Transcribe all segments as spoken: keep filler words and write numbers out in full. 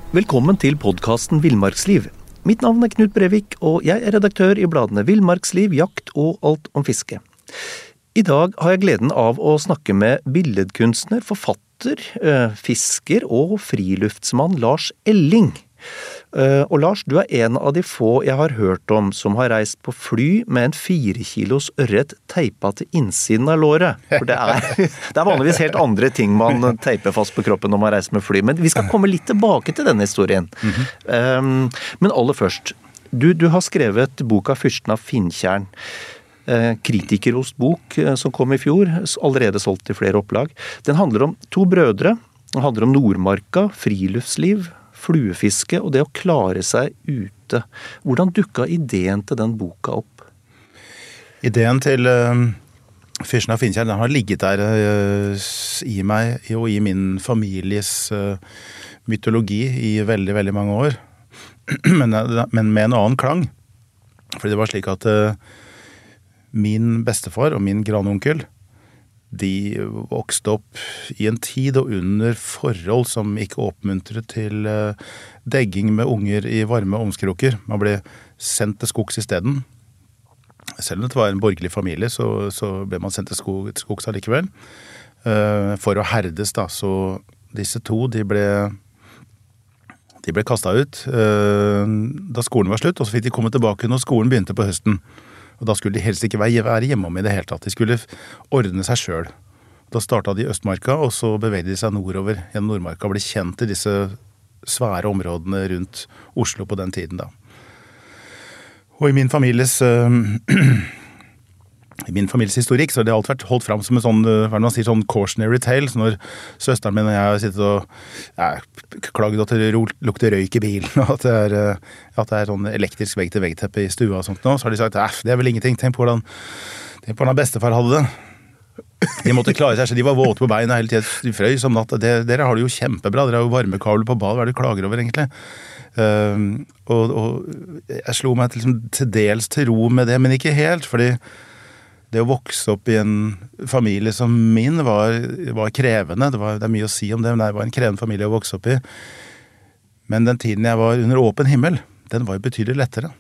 Velkommen til podcasten Villmarksliv. Mitt navn er Knut Brevik, og jeg er redaktør i bladene Villmarksliv, Jakt og Alt om fiske. I dag har jeg gleden av å snakke med billedkunstner, forfatter, fisker og friluftsmann Lars Elling. Og Lars, du er en av de få jeg har hørt om som har reist på fly med en fire kilos ørret teipet til innsiden av låret. For det er, det er vanligvis helt andre ting man teiper fast på kroppen når man reiser med fly, men vi skal komme litt tilbake til denne historien. Mm-hmm. um, men aller først, du, du har skrevet boka Fyrsten av Finntjern. Uh, Kritikerost bok uh, som kom i fjor, allerede solgt i flere opplag. Den handler om to brødre, den handler om Nordmarka, friluftsliv, fluefiske og det å klare seg ute. Hvordan dukka ideen til den boka opp? Ideen til uh, Fyrsten av Finntjern, den har ligget der uh, i meg og i min families uh, mytologi i veldig, veldig mange år. men, men med en annen klang. Fordi det var slik at uh, min bestefar og min grandonkel, de vokste opp i en tid og under forhold som ikke oppmuntret til uh, degging med unger i varme omskroker. Man ble sendt til skogs i stedet. Selv om det var en borgerlig familie, så, så ble man sendt til skog, skogs allikevel. Uh, for å herdes da, så disse to, de ble, de ble kastet ut uh, da skolen var slutt, og så fikk de komme tilbake når skolen begynte på høsten. Og da skulle de helst ikke være hjemme om i det hele tatt. De skulle ordne seg selv. Da startet de i Østmarka, og så bevegde de seg nordover gjennom Nordmarka og ble kjent i disse svære områdene rundt Oslo på den tiden da. Og i min families, uh, i min families historikk så har det alltid vært holdt fram som en sånn, hva er det man sier, sånn cautionary tale. Så når søsteren min og jeg har sittet og ja, klaget at det lukter røyk i bilen, og at det er, at det er sånn elektrisk vegg-til-vegg-teppe i stua og sånt nå, så har de sagt, det er vel ingenting, tenk på hvordan, tenk på hvordan bestefar hadde det. De måtte klare seg, så de var våte på beina hele tiden, de frøys om natt. Det, dere har det jo kjempebra, dere har jo varmekabler på bad, hva er det du klager over egentlig? Uh, og, og jeg slo meg til, til dels til ro med det, men ikke helt, fordi det å vokse opp i en familie som min var, var krevende. Det, var, det er mye å si om det, men det var en krevende familie å vokse opp i. Men den tiden jeg var under åpen himmel, den var jo betydelig lettere.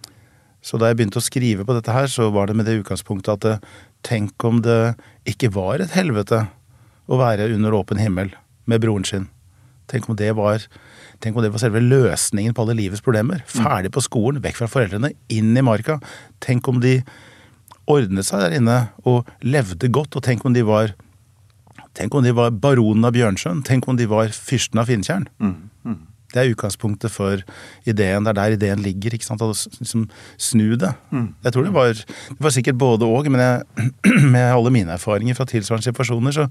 Så da jeg begynte å skrive på dette her, så var det med det utgangspunktet at det, tenk om det ikke var et helvete å være under åpen himmel med broren sin. Tenk om det var, tenk om det var selve løsningen på alle livets problemer. Ferdig på skolen, vekk fra foreldrene, inn i marka. Tenk om de ordnet seg der inne og levde godt, og tenk om de var tenk om de var baronen av Bjørnsjøen, tenk om de var fyrsten av Finntjern. Mm, mm. Det er utgangspunktet for ideen, det er der ideen ligger, ikke sant, altså liksom snu det. Mm. Jeg tror det var, det var sikkert både og, men jeg, med alle mine erfaringer fra tilsvarende situasjoner, så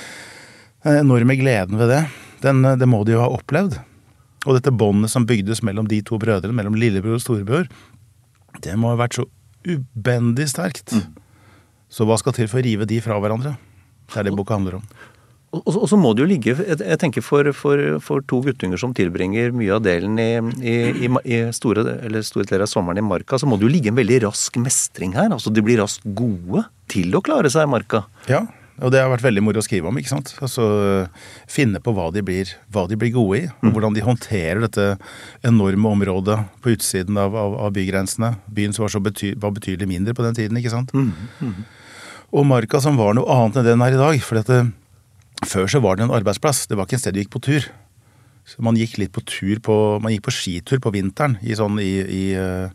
den enorme gleden ved det, den, det må de jo ha opplevd. Og dette båndet som bygdes mellom de to brødrene, mellom lillebror og storebror, det må ha vært så ubendig sterkt. Mm. Så hva skal til for å rive de fra hverandre? Det er det boka handler om. Og, og, og så må det jo ligge, jeg tenker for, for, for to guttunger som tilbringer mye av delen i, i, i, i store, eller store deler av sommeren i marka, så må det jo ligge en veldig rask mestring her. Altså de blir raskt gode til å klare seg i marka. Ja, og det har vært veldig moro å skrive om, ikke sant? Altså finne på hva de blir, hva de blir gode i, og mm. hvordan de håndterer dette enorme området på utsiden av, av, av bygrensene. Byen som var, så bety, var betydelig mindre på den tiden, ikke sant? Mm. Mm. Og marka som var noe annet enn den her i dag, for dette, før så var det en arbeidsplass, det var ikke en sted du gikk på tur. Så man gikk litt på tur på, man gikk på skitur på vinteren, i sånn i, i,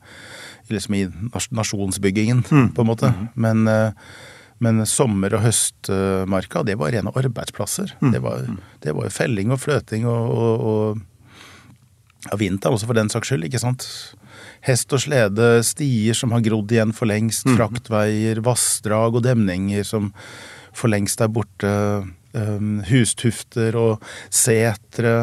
i, liksom i nasjonsbyggingen, mm. på en måte. Mm. Men Men sommer- og høstmarka, det var rene arbeidsplasser. Mm. Det var, det var felling og fløting og, og, og ja, vinter også for den saks skyld, ikke sant? Hest og slede, stier som har grodd igjen for lengst, mm. fraktveier, vassdrag og demninger som for lengst er borte, um, hustufter og setre,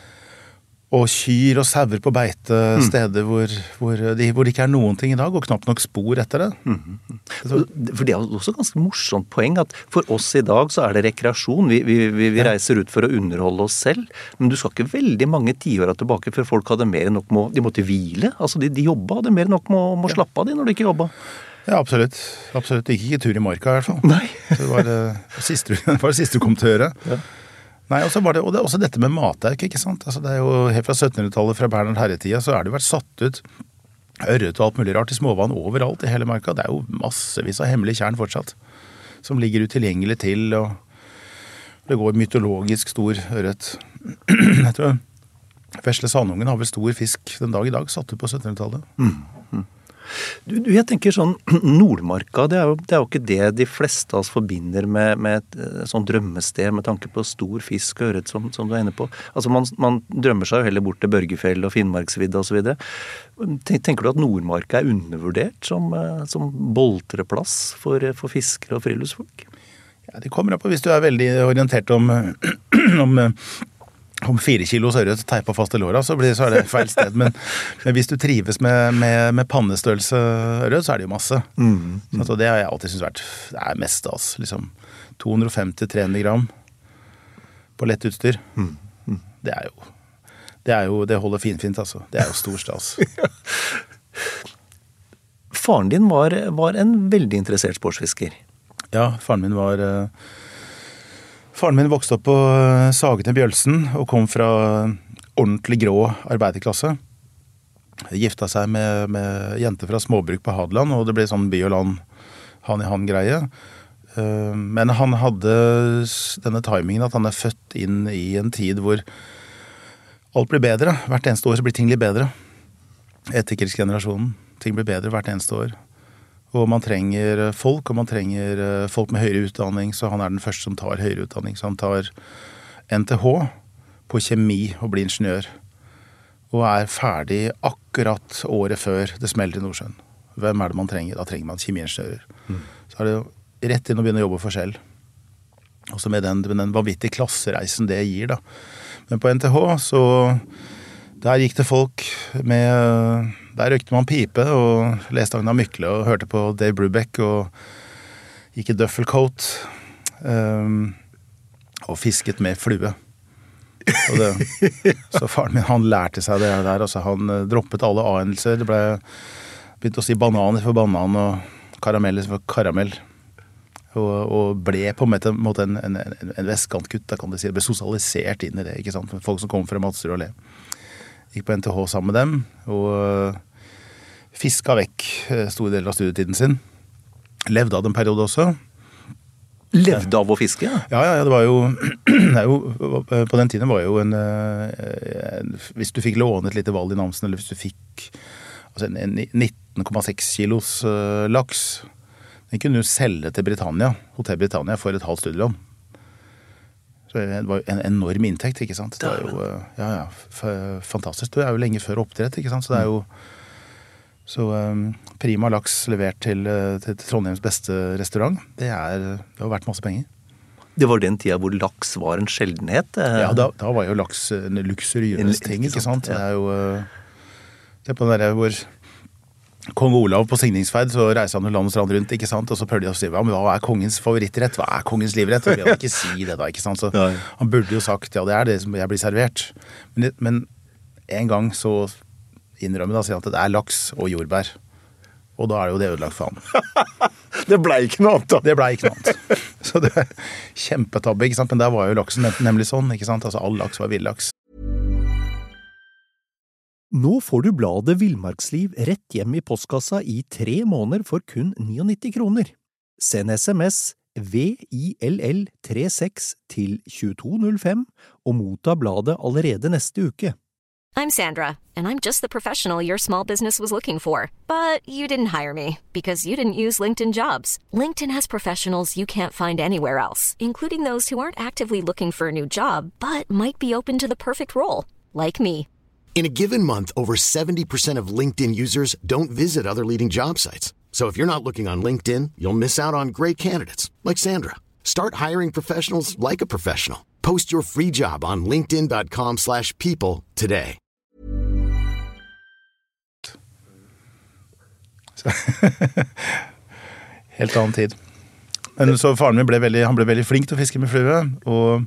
og kyr og sauer på beite, mm. steder hvor, hvor, de, hvor det ikke er noen ting i dag, og knapt nok spor etter det. Mm. For det er også et ganske morsomt poeng at for oss i dag så er det rekreasjon. Vi, vi, vi, vi reiser ut for å underholde oss selv, men du skal ikke veldig mange tiåra tilbake før folk hadde mer enn nok med, de måtte hvile. Altså de, de jobba, hadde mer enn nok med å, med å slappe av de når de ikke jobba. Ja, absolutt. Absolutt. Ikke, ikke tur i marka i hvert fall. Nei. Så det var det siste, det var det siste du kom til å gjøre. Ja. Nei, og så var det, og det er også dette med matauk, ikke sant? Altså, det er jo helt fra syttenhundretallet, fra Bernhard Herretida, så er det jo vært satt ut ørret og alt mulig rart i småvann overalt i hele marka. Det er jo massevis av hemmelig tjern fortsatt, som ligger utilgjengelig til, og det går mytologisk stor ørret. Jeg tror Vesle Sandungen har vel stor fisk den dag i dag, satt ut på syttenhundretallet. Mm. Mm. Du, du, jeg tenker sånn, Nordmarka, det er, jo, det er jo ikke det de fleste av oss forbinder med, med et sånn drømmested med tanke på stor fisk og ørret som, som du er inne på. Altså man, man drømmer seg jo heller bort til Børgefjell og Finnmarksvidda og så videre. Tenker du at Nordmarka er undervurdert som, som boltreplass for, for fiskere og friluftsfolk? Ja, det kommer opp, hvis du er veldig orientert om, om om fire kilos ørret teipa fast i låra, så, blir, så er det feil sted. Men, men hvis du trives med, med, med pannestørrelse ørret, så er det jo masse. Mm, mm. Så det har jeg alltid synes vært, det er mest stas. Liksom to hundre femti til tre hundre gram på lett utstyr. Mm, mm. Det er jo, det er jo, det holder finfint altså. Det er jo stor stas. Faren din var, var en veldig interessert sportsfisker. Ja, faren min var... Faren min vokste opp på Sagene Bjølsen og kom fra ordentlig grå arbeiderklasse. Gifta seg med, med jenter fra småbruk på Hadeland, og det ble sånn by og land han-i-han-greie. Men han hadde denne timingen at han er født inn i en tid hvor alt blir bedre. Hvert eneste år så blir ting litt bedre. Etterkrigsgenerasjonen. Ting blir bedre hvert eneste år. Og man trenger folk, og man trenger folk med høyere utdanning, så han er den første som tar høyere utdanning. Så han tar N T H på kjemi og blir ingeniør. Og er ferdig akkurat året før det smelter i Nordsjøen. Hvem er det man trenger? Da trenger man kjemiingeniører. Mm. Så er det jo rett inn å begynne å jobbe for selv. Også med den, med den vanvittige klassereisen det gir da. Men på N T H så... Der gikk det folk med, der røykte man pipe og leste Agnar Mykle og hørte på Dave Brubeck og gikk i duffelcoat um, og fisket med flue. Og det, så faren min, han lærte seg det der, altså han droppet alle anelser, det ble begynt å si bananer for banan og karameller for karamell. Og, og ble på en måte en, en, en, en vestkantgutt, da kan du si, det ble sosialisert inn i det, ikke sant? Folk som kom fra Madsrud og Le. Gikk på N T H sammen med dem, og fiska vekk store deler av studietiden sin. Levde av den periode også. Levde av å fiske? Ja, ja, ja det var jo, det er jo på den tiden var jo en, en hvis du fikk låne et lite Val i Namsen, eller hvis du fikk altså en, en nitten komma seks kilos uh, laks, den kunne du selge til Britannia, Hotell Britannia, for et halvt studielån. Det var en enorm inntekt, ikke sant? Det er jo, ja, ja, fantastisk. Det er jo lenge før oppdrett, ikke sant? Så det er jo, så um, prima laks levert til, til Trondheims beste restaurant, det er, det har vært masse penger. Det var den tida hvor laks var en sjeldenhet? Eh. Ja, da, da var jo laks en luksuriøs ting, ikke sant? Det er jo, det er på den der hvor Kong Olav på signingsferd, så reiser han jo land og strand rundt, ikke sant? Og så prøvde de å si, ja, men hva er kongens favorittrett? Hva er kongens livrett? Og de hadde ikke si det da, ikke sant? Så han burde jo sagt, ja, det er det som jeg blir servert. Men, men en gang så innrømmer han at det er laks og jordbær. Og da er det jo det ødelagt for han. Det ble ikke noe annet da. Det ble ikke noe annet. Så det var kjempetabbe, ikke sant? Men der var jo laksen nemlig sånn, ikke sant? Altså all laks var villaks. Nå får du bladet Villmarksliv rett hjem i postkassa i tre måneder for kun nittini kroner. Send sms V I L L tre seks til tjueto null fem og motta bladet allerede neste uke. I'm Sandra, and I'm just the professional your small business was looking for. But you didn't hire me because you didn't use LinkedIn Jobs. LinkedIn has professionals you can't find anywhere else, including those who aren't actively looking for a new job, but might be open to the perfect role, like me. In a given month, over seventy percent of LinkedIn users don't visit other leading job sites. So if you're not looking on LinkedIn, you'll miss out on great candidates like Sandra. Start hiring professionals like a professional. Post your free job on linkedin dot com slash people today. Helt annen tid. Men så faren min ble veldig, han ble veldig flink til å fiske med flue, og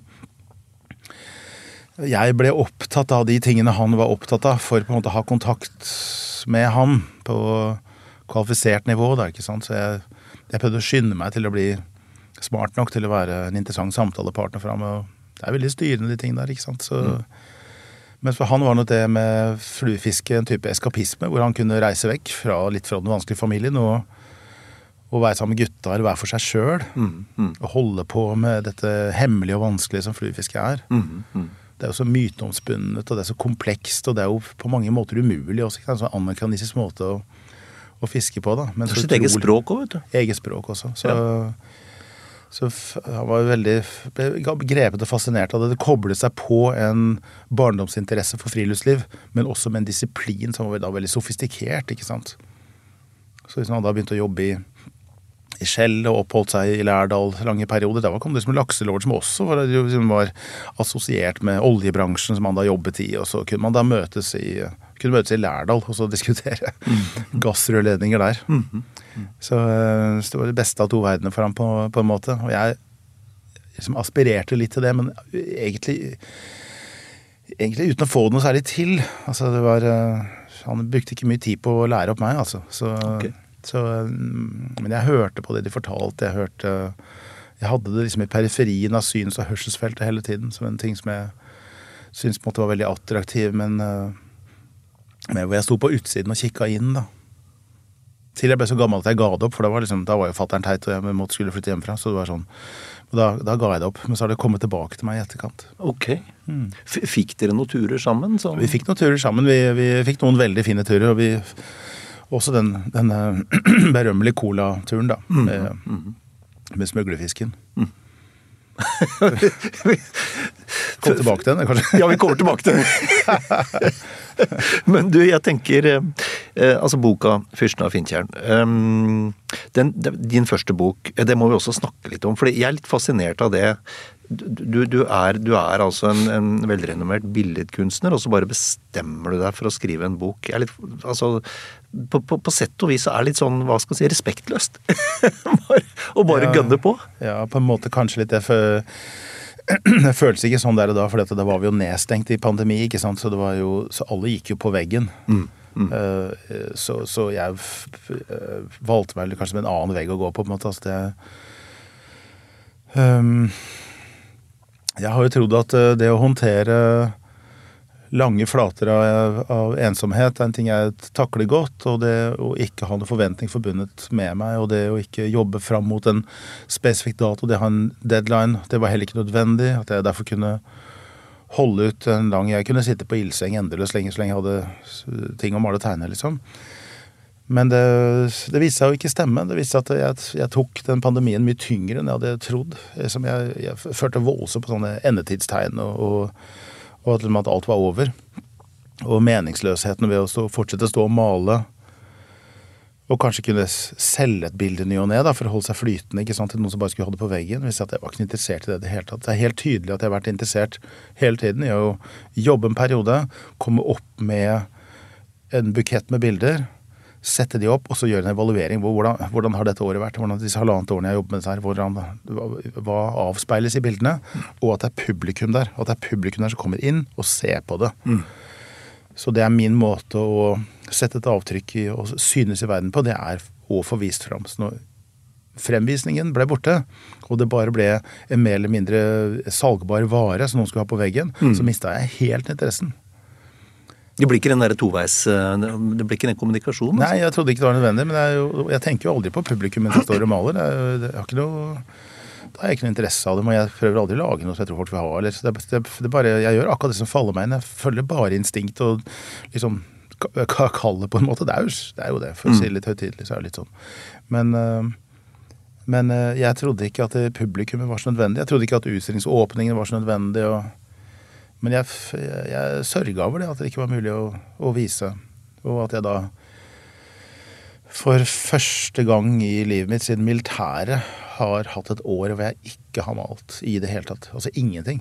jeg ble opptatt av de tingene han var opptatt av for på en måte å ha kontakt med han på kvalifisert nivå, da, ikke sant? Så jeg, jeg prøvde å skynde meg til å bli smart nok til å være en interessant samtalepartner for ham, og det er veldig styrende de tingene der, ikke sant? Så, mm. Men for han var nok det med fluefiske en type eskapisme, hvor han kunne reise vekk fra litt fra den vanskelige familien og, og være sammen med gutta eller være for seg selv, mm. Mm. og holde på med dette hemmelige og vanskelige som fluefiske er. Mm. Mm. Det er jo så myteomspunnet, og det er så komplekst, og det er jo på mange måter umulig også, ikke sant? En sånn amerikanistisk måte å, å fiske på, da. Men det er sitt eget språk også, vet du. Eget språk også, så... Ja. Så han var veldig grepet og fascinert av det. Det koblet seg på en barndomsinteresse for friluftsliv, men også med en disiplin som var da veldig sofistikert, ikke sant? Så hvis han hadde begynt å jobbe i, i Skjell og oppholdt seg i Lærdal lange perioder, da kom det som en lakselord som også var, som var assosiert med oljebransjen som han da jobbet i, og så kunne man da møtes i, kunne møtes i Lærdal og så diskutere mm. gassrørledninger der. Mm. Så, så det var det beste av to verdener for ham på, på en måte, og jeg liksom aspirerte litt til det, men egentlig egentlig uten å få noe særlig til. Altså det var, han brukte ikke mye tid på å lære opp meg, altså. Så, okay. så, men jeg hørte på det de fortalte, jeg hørte, jeg hadde det liksom i periferien av syns- og hørselsfeltet hele tiden, som en ting som jeg synes måtte være veldig attraktiv, men, men hvor jeg sto på utsiden og kikket inn da. Til jeg ble så gammel at jeg ga det opp, for da var, liksom, da var jo fatteren teit, og jeg måtte skulle flytte hjemmefra, så det var sånn. Og da, da ga jeg det opp, men så har det kommet tilbake til meg i etterkant. Ok. Mm. Fikk dere noen turer sammen? Så? Vi fikk noen turer sammen, vi, vi fikk noen veldig fine turer, og vi, også den, den berømmelige cola-turen da, mm. med, mm. med smøglefisken. Mm. Kom tilbake til den, kanskje? Ja, vi kommer tilbake til den. Men du, jeg tenker, eh, altså boka Fyrsten av Findtjern, um, den, din første bok, det må vi også snakke litt om, for jeg er litt fascinert av det. Du, du, er, du er altså en, en velrenommert billedkunstner, og så bare bestemmer du deg for å skrive en bok. Jeg er litt, altså, på, på, på sett og vis er det litt sånn, hva skal jeg si, respektløst. Og bare ja, gønne på. Ja, på en måte kanskje litt det, for det føltes ikke sånn der og da, for da var vi jo nedstengt i pandemi, ikke sant? Så det var jo, så alle gikk jo på veggen. Mm, mm. Uh, så, så jeg uh, valgte meg kanskje med en annen vegg å gå på, på en måte. Altså det, um, jeg har jo trodd at det å håndtere lange flater av, av ensomhet er en ting jeg takler godt, og det å ikke ha noen forventning forbundet med meg, og det å ikke jobbe fram mot en spesifikk dato, det å ha en deadline, det var heller ikke nødvendig, at jeg derfor kunne holde ut en lang, jeg kunne sitte på ildseng endeløst lenge, så lenge jeg hadde ting å male og tegne, liksom. Men det, det viste seg jo ikke stemme, det viste seg at jeg, jeg tok den pandemien mye tyngre enn jeg hadde trodd, som jeg, jeg følte voldsomt på sånne endetidstegn, og, og og at alt var over. Og meningsløsheten ved å stå, fortsette å stå og male, og kanskje kunne selge et bilde ny og ned, da, for å holde seg flytende, ikke sant, til noen som bare skulle ha det på veggen, hvis jeg var ikke interessert i det i det hele tatt. Det er helt tydelig at jeg har vært interessert hele tiden i å jobbe en periode, komme opp med en bukett med bilder, sette de opp, og så gjøre en evaluering. Hvordan, hvordan har dette året vært? Hvordan disse halvannet årene jeg har jobbet med dette her, hvordan, hva avspeiles i bildene? Og at det er publikum der. At det er publikum der som kommer inn og ser på det. Mm. Så det er min måte å sette et avtrykk i og synes i verden på, det er å få vist frem. Så når fremvisningen ble borte, og det bare ble en mer eller mindre salgbar vare som noen skulle ha på veggen, mm. så mistet jeg helt interessen. Det blir ikke den der toveis, det blir ikke den kommunikasjonen? Altså. Nei, jeg trodde ikke det var nødvendig, men jeg, jo, jeg tenker jo aldri på publikum mens jeg står og maler. Jeg, jeg har ikke noe, da har jeg ikke noe interesse av dem, og jeg prøver aldri å lage noe som jeg tror folk vil ha. Eller, det, det, det bare, jeg gjør akkurat det som faller meg inn, jeg følger bare instinkt og liksom kalle på en måte. Det er jo det, er jo det for å si litt høytidelig, så er det litt sånn. Men, men jeg trodde ikke at publikummet var så nødvendig. Jeg trodde ikke at utstillingsåpningen var så nødvendig, og men jeg, jeg, jeg sørget over det, at det ikke var mulig å, å vise. Og at jeg da for første gang i livet mitt siden militæret har hatt et år hvor jeg ikke har malt i det hele tatt. Altså ingenting.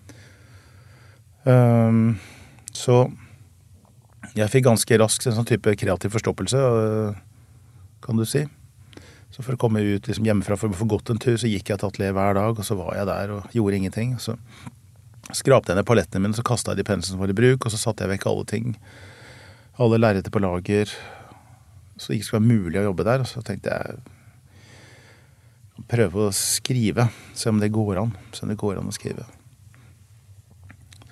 Um, så jeg fikk ganske raskt en sånn type kreativ forstoppelse, kan du si. Så for å komme ut liksom, hjemmefra for å få gått en tur, så gikk jeg til atelier hver dag, og så var jeg der og gjorde ingenting. Så skrapte jeg ned palettene mine, så kastet jeg de pensene som var i bruk, og så satte jeg vekk alle ting. Alle lerreter på lager. Så det ikke skulle være mulig å jobbe der. Og så tenkte jeg prøve å skrive, se om det går an. Se om det går an å skrive.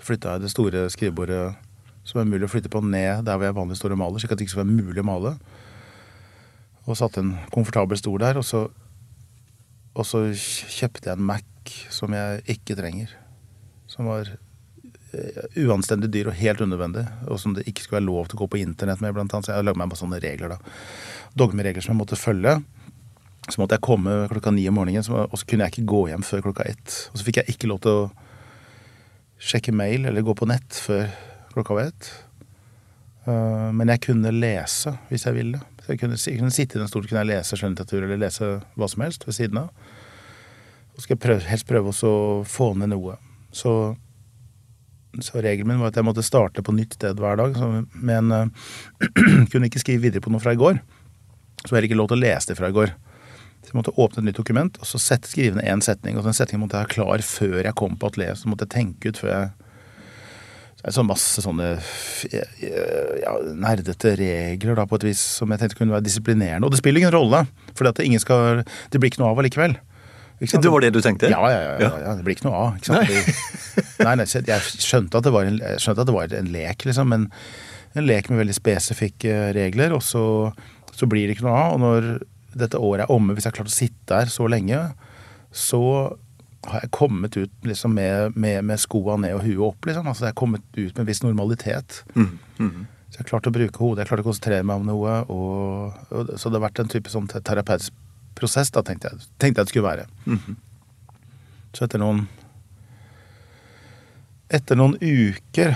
flytta jeg det store skrivebordet som er mulig å flytte på ned der hvor jeg vanligvis står og maler, slik at det ikke skal være mulig å male. Og satte en komfortabel stol der, og så, og så kjøpte jeg en Mac som jeg ikke trenger. Som var uanstendig dyr og helt unødvendig, og som det ikke skulle være lov til å gå på internett med, blant annet. Så jeg laget meg bare sånne regler da. Dogmeregler som jeg måtte følge. Så måtte jeg komme klokka ni om morgenen, og så kunne jeg ikke gå hjem før klokka ett. Og så fikk jeg ikke lov til å sjekke mail eller gå på nett før klokka var ett. Uh, men jeg kunne lese hvis jeg ville. Så jeg kunne, jeg kunne sitte i den stolen, kunne jeg lese skjønnlitteratur eller lese hva som helst ved siden av. Og så skal jeg prøve, helst prøve også å få ned noe. Så, så regelen min var at jeg måtte starte på nytt sted hver dag, så, men uh, kunne ikke skrive videre på noe fra i går. Så jeg hadde ikke lov til å lese det fra i går. Så jeg måtte åpne et nytt dokument, og så sette skrivende en setning, og den setningen måtte jeg ha klar før jeg kom på atelier, så måtte jeg tenke ut før jeg. Så det er så masse sånne ja, nerdete regler da, på et vis som jeg tenkte kunne være disiplinerende. Og det spiller ingen rolle, for det, ingen skal, det blir ikke noe av allikevel. Det var det du tenkte? Ja, ja, ja, ja, ja det blir ikke noe av. Ikke sant? Nei. nei, nei, jeg skjønte at det var en, jeg skjønte at det var en lek, liksom, men en lek med veldig spesifikke regler, og så, så blir det ikke noe av. Og når dette året er omme, hvis jeg har klart å sitte der så lenge, så har jeg kommet ut liksom med, med, med skoene ned og huet opp, liksom. Altså jeg har kommet ut med en viss normalitet. Mm. Mm. Så jeg har klart å bruke hodet, jeg har klart å konsentrere meg om noe, og, og, så det har vært en type sånn terapeutisk prosess, da tenkte jeg, tenkte jeg det skulle være. Mm. Så etter noen, etter noen uker,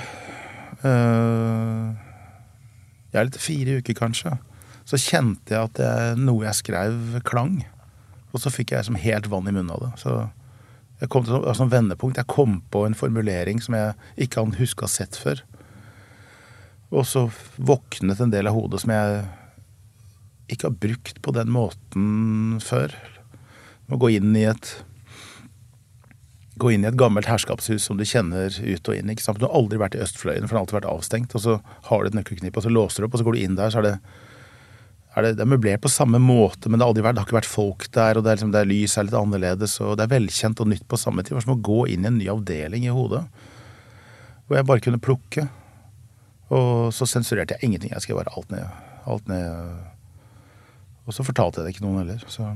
øh, jeg er litt fire uker kanskje, så kjente jeg at det, noe jeg skrev klang, og så fikk jeg som helt vann i munnen av det. Så jeg kom til et sånt vendepunkt. Jeg kom på en formulering som jeg ikke hadde husket sett før. Og så våknet en del av hodet som jeg ikke har brukt på den måten før. Å gå inn i et gå inn i et gammelt herskapshus som du kjenner ut og inn, ikke sant? Du har aldri vært i Østfløyen, for det har alltid vært avstengt, og så har du et nøkkelknipp, og så låser du opp, og så går du inn der, så er det Er det, det er møblert på samme måte, men det har aldri vært, det har ikke vært folk der, og det er, liksom, det er lys er litt annerledes, og det er velkjent og nytt på samme tid. Det var som å gå inn i en ny avdeling i hodet, hvor jeg bare kunne plukke, og så sensurerte jeg ingenting. Jeg skrev bare alt ned, alt ned, og så fortalte jeg det ikke noen heller. Så.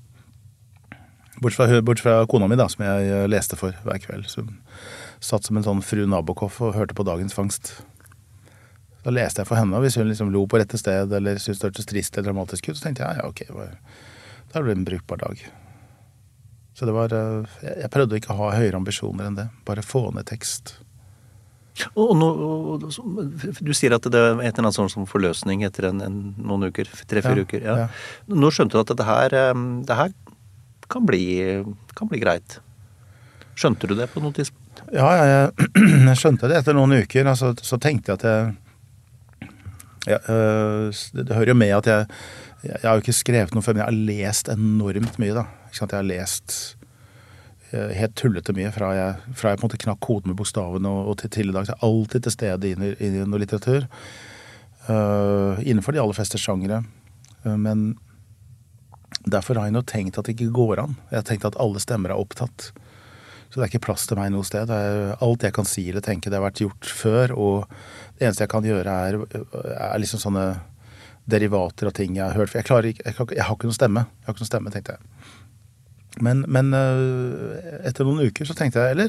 Bortsett fra, bortsett fra kona mi da, som jeg leste for hver kveld, som satt som en sånn fru Nabokov og hørte på dagens fangst. Da leste jeg for henne, og hvis hun liksom lo på rette sted, eller syntes det hørtes trist eller dramatisk ut, så tenkte jeg, ja, ok, da ble det en brukbar dag. Så det var, jeg prøvde ikke å ha høyere ambisjoner enn det, bare få ned tekst. Og, nå, og du sier at det er et eller annet sånn som forløsning etter en, en, noen uker, tre-fire ja, uker. Ja. Ja. Nå skjønte du at dette her, det her kan bli, kan bli greit. Skjønte du det på noe tidspunkt? Ja, jeg, jeg skjønte det etter noen uker, altså, så tenkte jeg at jeg Ja, det, det hører jo med at jeg, jeg, jeg har jo ikke skrevet noe før, men jeg har lest enormt mye da. Ikke sant? Jeg har lest helt tullete mye fra jeg, fra jeg på en måte knakk koden med bokstavene og, og til, til i dag. Så jeg er alltid til stede i, i noe litteratur. Uh, innenfor de aller fleste sjangere. Uh, men derfor har jeg nå tenkt at det ikke går an. Jeg har tenkt at alle stemmer er opptatt. Så det er ikke plass til meg noe sted. Det er, alt jeg kan si eller tenke, det har vært gjort før, og det eneste jeg kan gjøre er, er liksom sånne derivater av ting jeg har hørt. For jeg, klarer ikke, jeg, kan, jeg har ikke noen stemme. Jeg har ikke noen stemme, tenkte jeg. Men, men etter noen uker så tenkte jeg, eller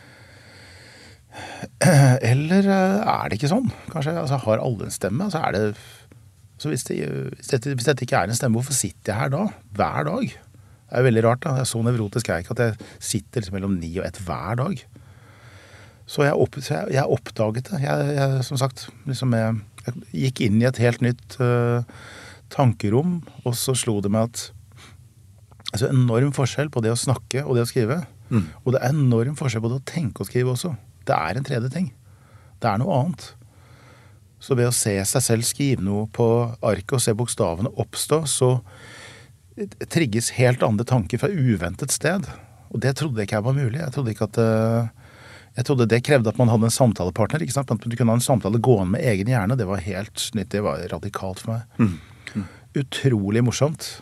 eller er det ikke sånn? Kanskje altså, har alle en stemme? Altså, er det, så hvis, det, hvis, dette, hvis dette ikke er en stemme, hvorfor sitter jeg her da? Hver dag? Det er veldig rart da. Jeg er så nevrotisk er jeg ikke at jeg sitter liksom mellom ni og ett hver dag. Så jeg, opp, så jeg, jeg oppdaget det. Jeg, jeg, som sagt, liksom jeg, jeg gikk inn i et helt nytt uh, tankerom, og så slo det meg at altså enorm forskjell på det å snakke og det å skrive. Mm. Og det er enorm forskjell på det å tenke og skrive også. Det er en tredje ting. Det er noe annet. Så ved å se seg selv skrive noe på arket og se bokstavene oppstå, så trigges helt andre tanker fra uventet sted. Og det trodde jeg ikke var mulig. Jeg trodde ikke at jeg trodde det krevde at man hadde en samtalepartner, ikke sant? At du kunne ha en samtale gående med egen hjerne. Det var helt nytt, det var radikalt for meg. Mm. Mm. Utrolig morsomt.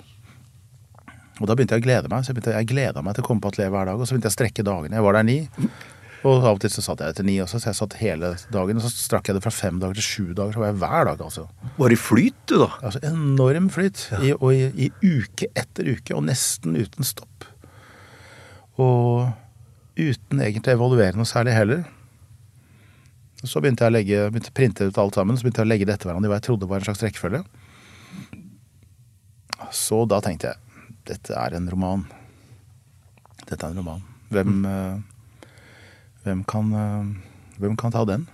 Og da begynte jeg å glede meg. Så jeg, begynte, jeg gleda meg til å komme på atelier hver dag, og så begynte jeg å strekke dagene. Jeg var der ni. Og av og til så satt jeg etter ni også, så jeg satt hele dagen, og så strakk jeg det fra fem dager til sju dager, så var jeg hver dag, altså. Var det flyt, du da? Altså, enorm flyt, ja. I, og i, i uke etter uke, og nesten uten stopp. Og uten egentlig å evaluere noe særlig heller. Så begynte jeg å legge, begynte å printe ut alt sammen, så begynte jeg å legge det etter hverandre, hva jeg trodde var en slags rekkefølge. Så da tenkte jeg, dette er en roman. Dette er en roman. Hvem, mm. hvem, kan, hvem kan ta den?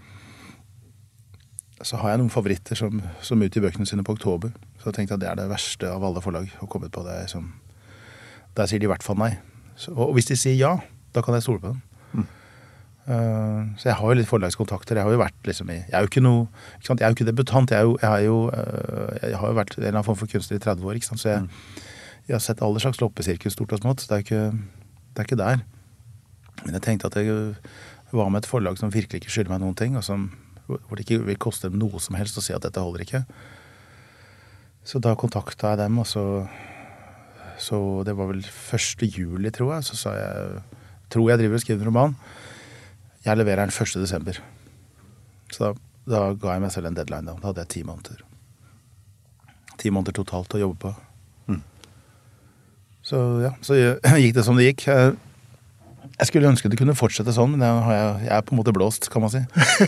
Så har jeg noen favoritter som, som utgir bøkene sine på oktober. Så jeg tenkte at det er det verste av alle forlag å komme på. Det som, der sier de i hvert fall nei. Så, og hvis de sier ja, da kan jeg stole på dem. Mm. Uh, så jeg har jo litt forlagskontakter. Jeg har jo vært liksom i, jeg er jo ikke noe, ikke sant? Jeg er jo ikke debutant. Jeg, er jo, jeg, er jo, uh, jeg har jo vært en eller annen form for kunstner i tretti år, ikke sant? Så jeg, mm. jeg har sett alle slags loppesirkus, stort og smått. Det er ikke, det er ikke der. Men jeg tenkte at jeg var med et forlag som virkelig ikke skylder meg noen ting, og som, hvor det ikke vil koste dem noe som helst å si at dette holder ikke. Så da kontaktet jeg dem, og så, så det var vel første juli, tror jeg, så sa jeg, tror jeg driver og skriver en roman. Jeg leverer den første desember. Så da, da ga jeg meg selv en deadline da. Da hadde jeg ti måneder. Ti måneder totalt å jobbe på. Mm. Så ja, så gikk det som det gikk. Jeg skulle ønske det kunne fortsette sånn, men jeg, jeg er på en måte blåst, kan man si.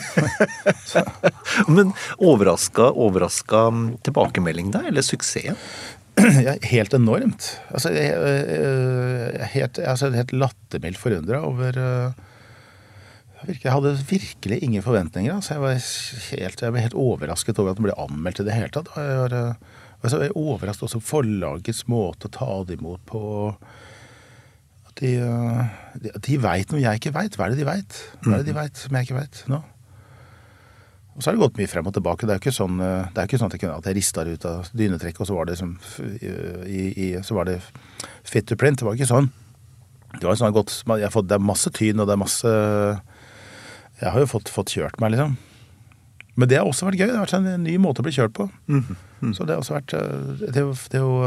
Men overraska, overraska tilbakemelding da, eller suksessen? Ja, helt enormt. Altså, jeg, jeg, jeg, helt, altså, helt lattermildt forundret over... Jeg hadde virkelig ingen forventninger. Altså jeg, var helt, jeg ble helt overrasket over at den ble anmeldt i det hele tatt. Jeg var, altså jeg var overrasket også forlagets måte å ta det imot på. At de, de, de vet noe jeg ikke vet. Hva er det de vet? Hva er det de vet som jeg ikke vet nå? Og så har det gått mye frem og tilbake. Det er jo ikke sånn, det er ikke sånn at jeg, kunne, at jeg ristet ut av dynetrekket, og så var det, som, i, i, så var det fit to print. Det var ikke sånn. Det var sånn godt, jeg har fått, det er masse tyn, og det er masse... Jeg har jo fått, fått kjørt meg, liksom. Men det har også vært gøy. Det har vært en ny måte å bli kjørt på. Mm. Mm. Så det har også vært... Det, det å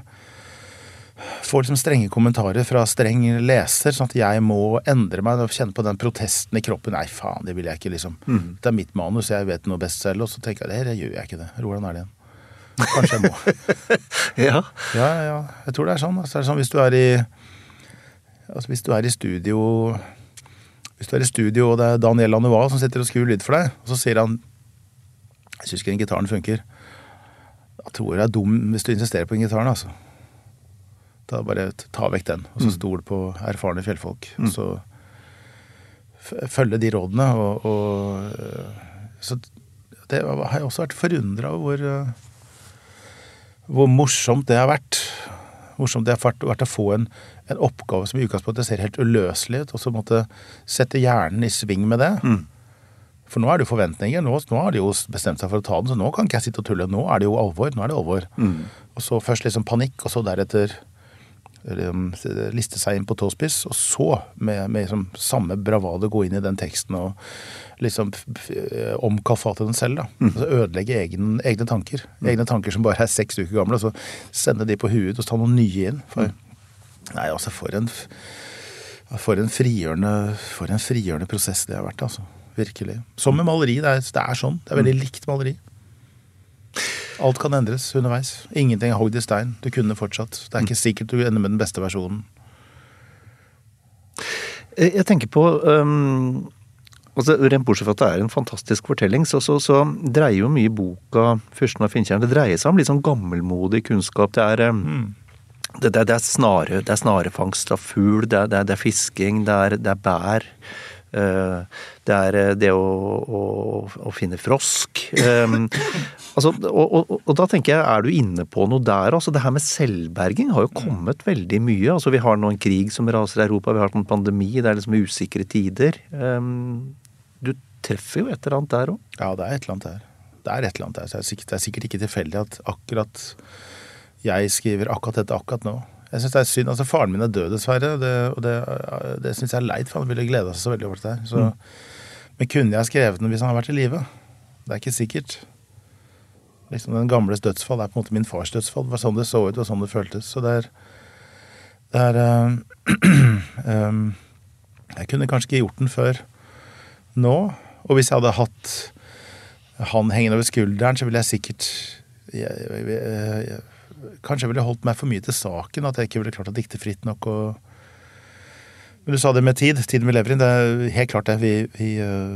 få liksom strenge kommentarer fra streng leser, sånn at jeg må endre meg og kjenne på den protesten i kroppen. Nei, faen, det vil jeg ikke, liksom. Mm. Det er mitt manus, jeg vet noe best selv, og så tenker jeg, det gjør jeg ikke det. Hvordan er det igjen? Kanskje jeg må. Ja. Ja, ja. Jeg tror det er sånn. Altså, det er sånn hvis du er i... Altså, hvis du er i studio... Hvis du er i studio, og det er Daniel Lanois som sitter og skriver lyd for deg, og så sier han, jeg synes ikke den gitaren funker. Da tror jeg det er dum hvis du insisterer på den gitaren, altså. Da bare ta vekk den, og så stol på erfarne fjellfolk. Mm. Og så følge de rådene, og, og så det har jeg også vært forundret over hvor, hvor morsomt det har vært. Morsomt det har vært å få en en oppgave som i utgangspunktet ser helt uløselig ut, og så måtte sette hjernen i sving med det. Mm. For nå er det jo forventninger, nå, nå har de jo bestemt seg for å ta den, så nå kan ikke jeg sitte og tulle, nå er det jo alvor, nå er det alvor. Mm. Og så først liksom panikk, og så deretter um, liste seg inn på tåspiss, og så med, med liksom, samme bravade gå inn i den teksten og liksom omkalfate den selv da. Mm. Altså ødelegge egen, egne tanker. Mm. Egne tanker som bare er seks uker gamle, og så sende de på huet og ta noen nye inn, for mm. Nei, altså for en, for en frigjørende, for en frigjørende prosess det har vært, altså. Virkelig. Som med maleri, det er, det er sånn. Det er veldig likt maleri. Alt kan endres underveis. Ingenting er hogd i stein. Du kunne fortsatt. Det er ikke sikkert du ender med den beste versjonen. Jeg tenker på, um, altså rent bortsett fra at det er en fantastisk fortelling, så, så, så dreier jo mye boka Fyrsten og Finkjeren. Det dreier seg om litt sånn gammelmodig kunnskap. Det er... Um, mm. Det, det, det, er snare, det er snarefangst av fugl, det er, det er, det er fisking, det er, det er bær, uh, det er det å, å, å finne frosk. Um, altså, og, og, og da tenker jeg, er du inne på noe der? Altså, det her med selvberging har jo kommet veldig mye. Altså, vi har nå en krig som raser i Europa, vi har hatt en pandemi, det er liksom usikre tider. Um, du treffer jo et eller annet der også. Ja, det er et eller annet der. Det er et eller annet der, så det er sikkert, det er sikkert ikke tilfeldig at akkurat... Jeg skriver akkurat dette akkurat nå. Jeg synes det er synd. Altså, faren min er død dessverre, og det, og det, det synes jeg er leit, for han ville glede seg så veldig over det der. Så, mm. Men kunne jeg skrevet den hvis han har vært i live? Det er ikke sikkert. Liksom, den gamles dødsfall er på en måte min fars dødsfall. Det var sånn det så ut, det var sånn det føltes. Så det er... Det er um, um, Jeg kunne kanskje ikke gjort den før nå, og hvis jeg hadde hatt han hengende over skulderen, så ville jeg sikkert jeg, jeg, jeg, jeg, kanskje jeg ville holdt meg for mye til saken, at jeg ikke ville klart å dikte fritt nok. Og... Men du sa det med tid, tiden vi lever i, det er helt klart det. Vi, vi,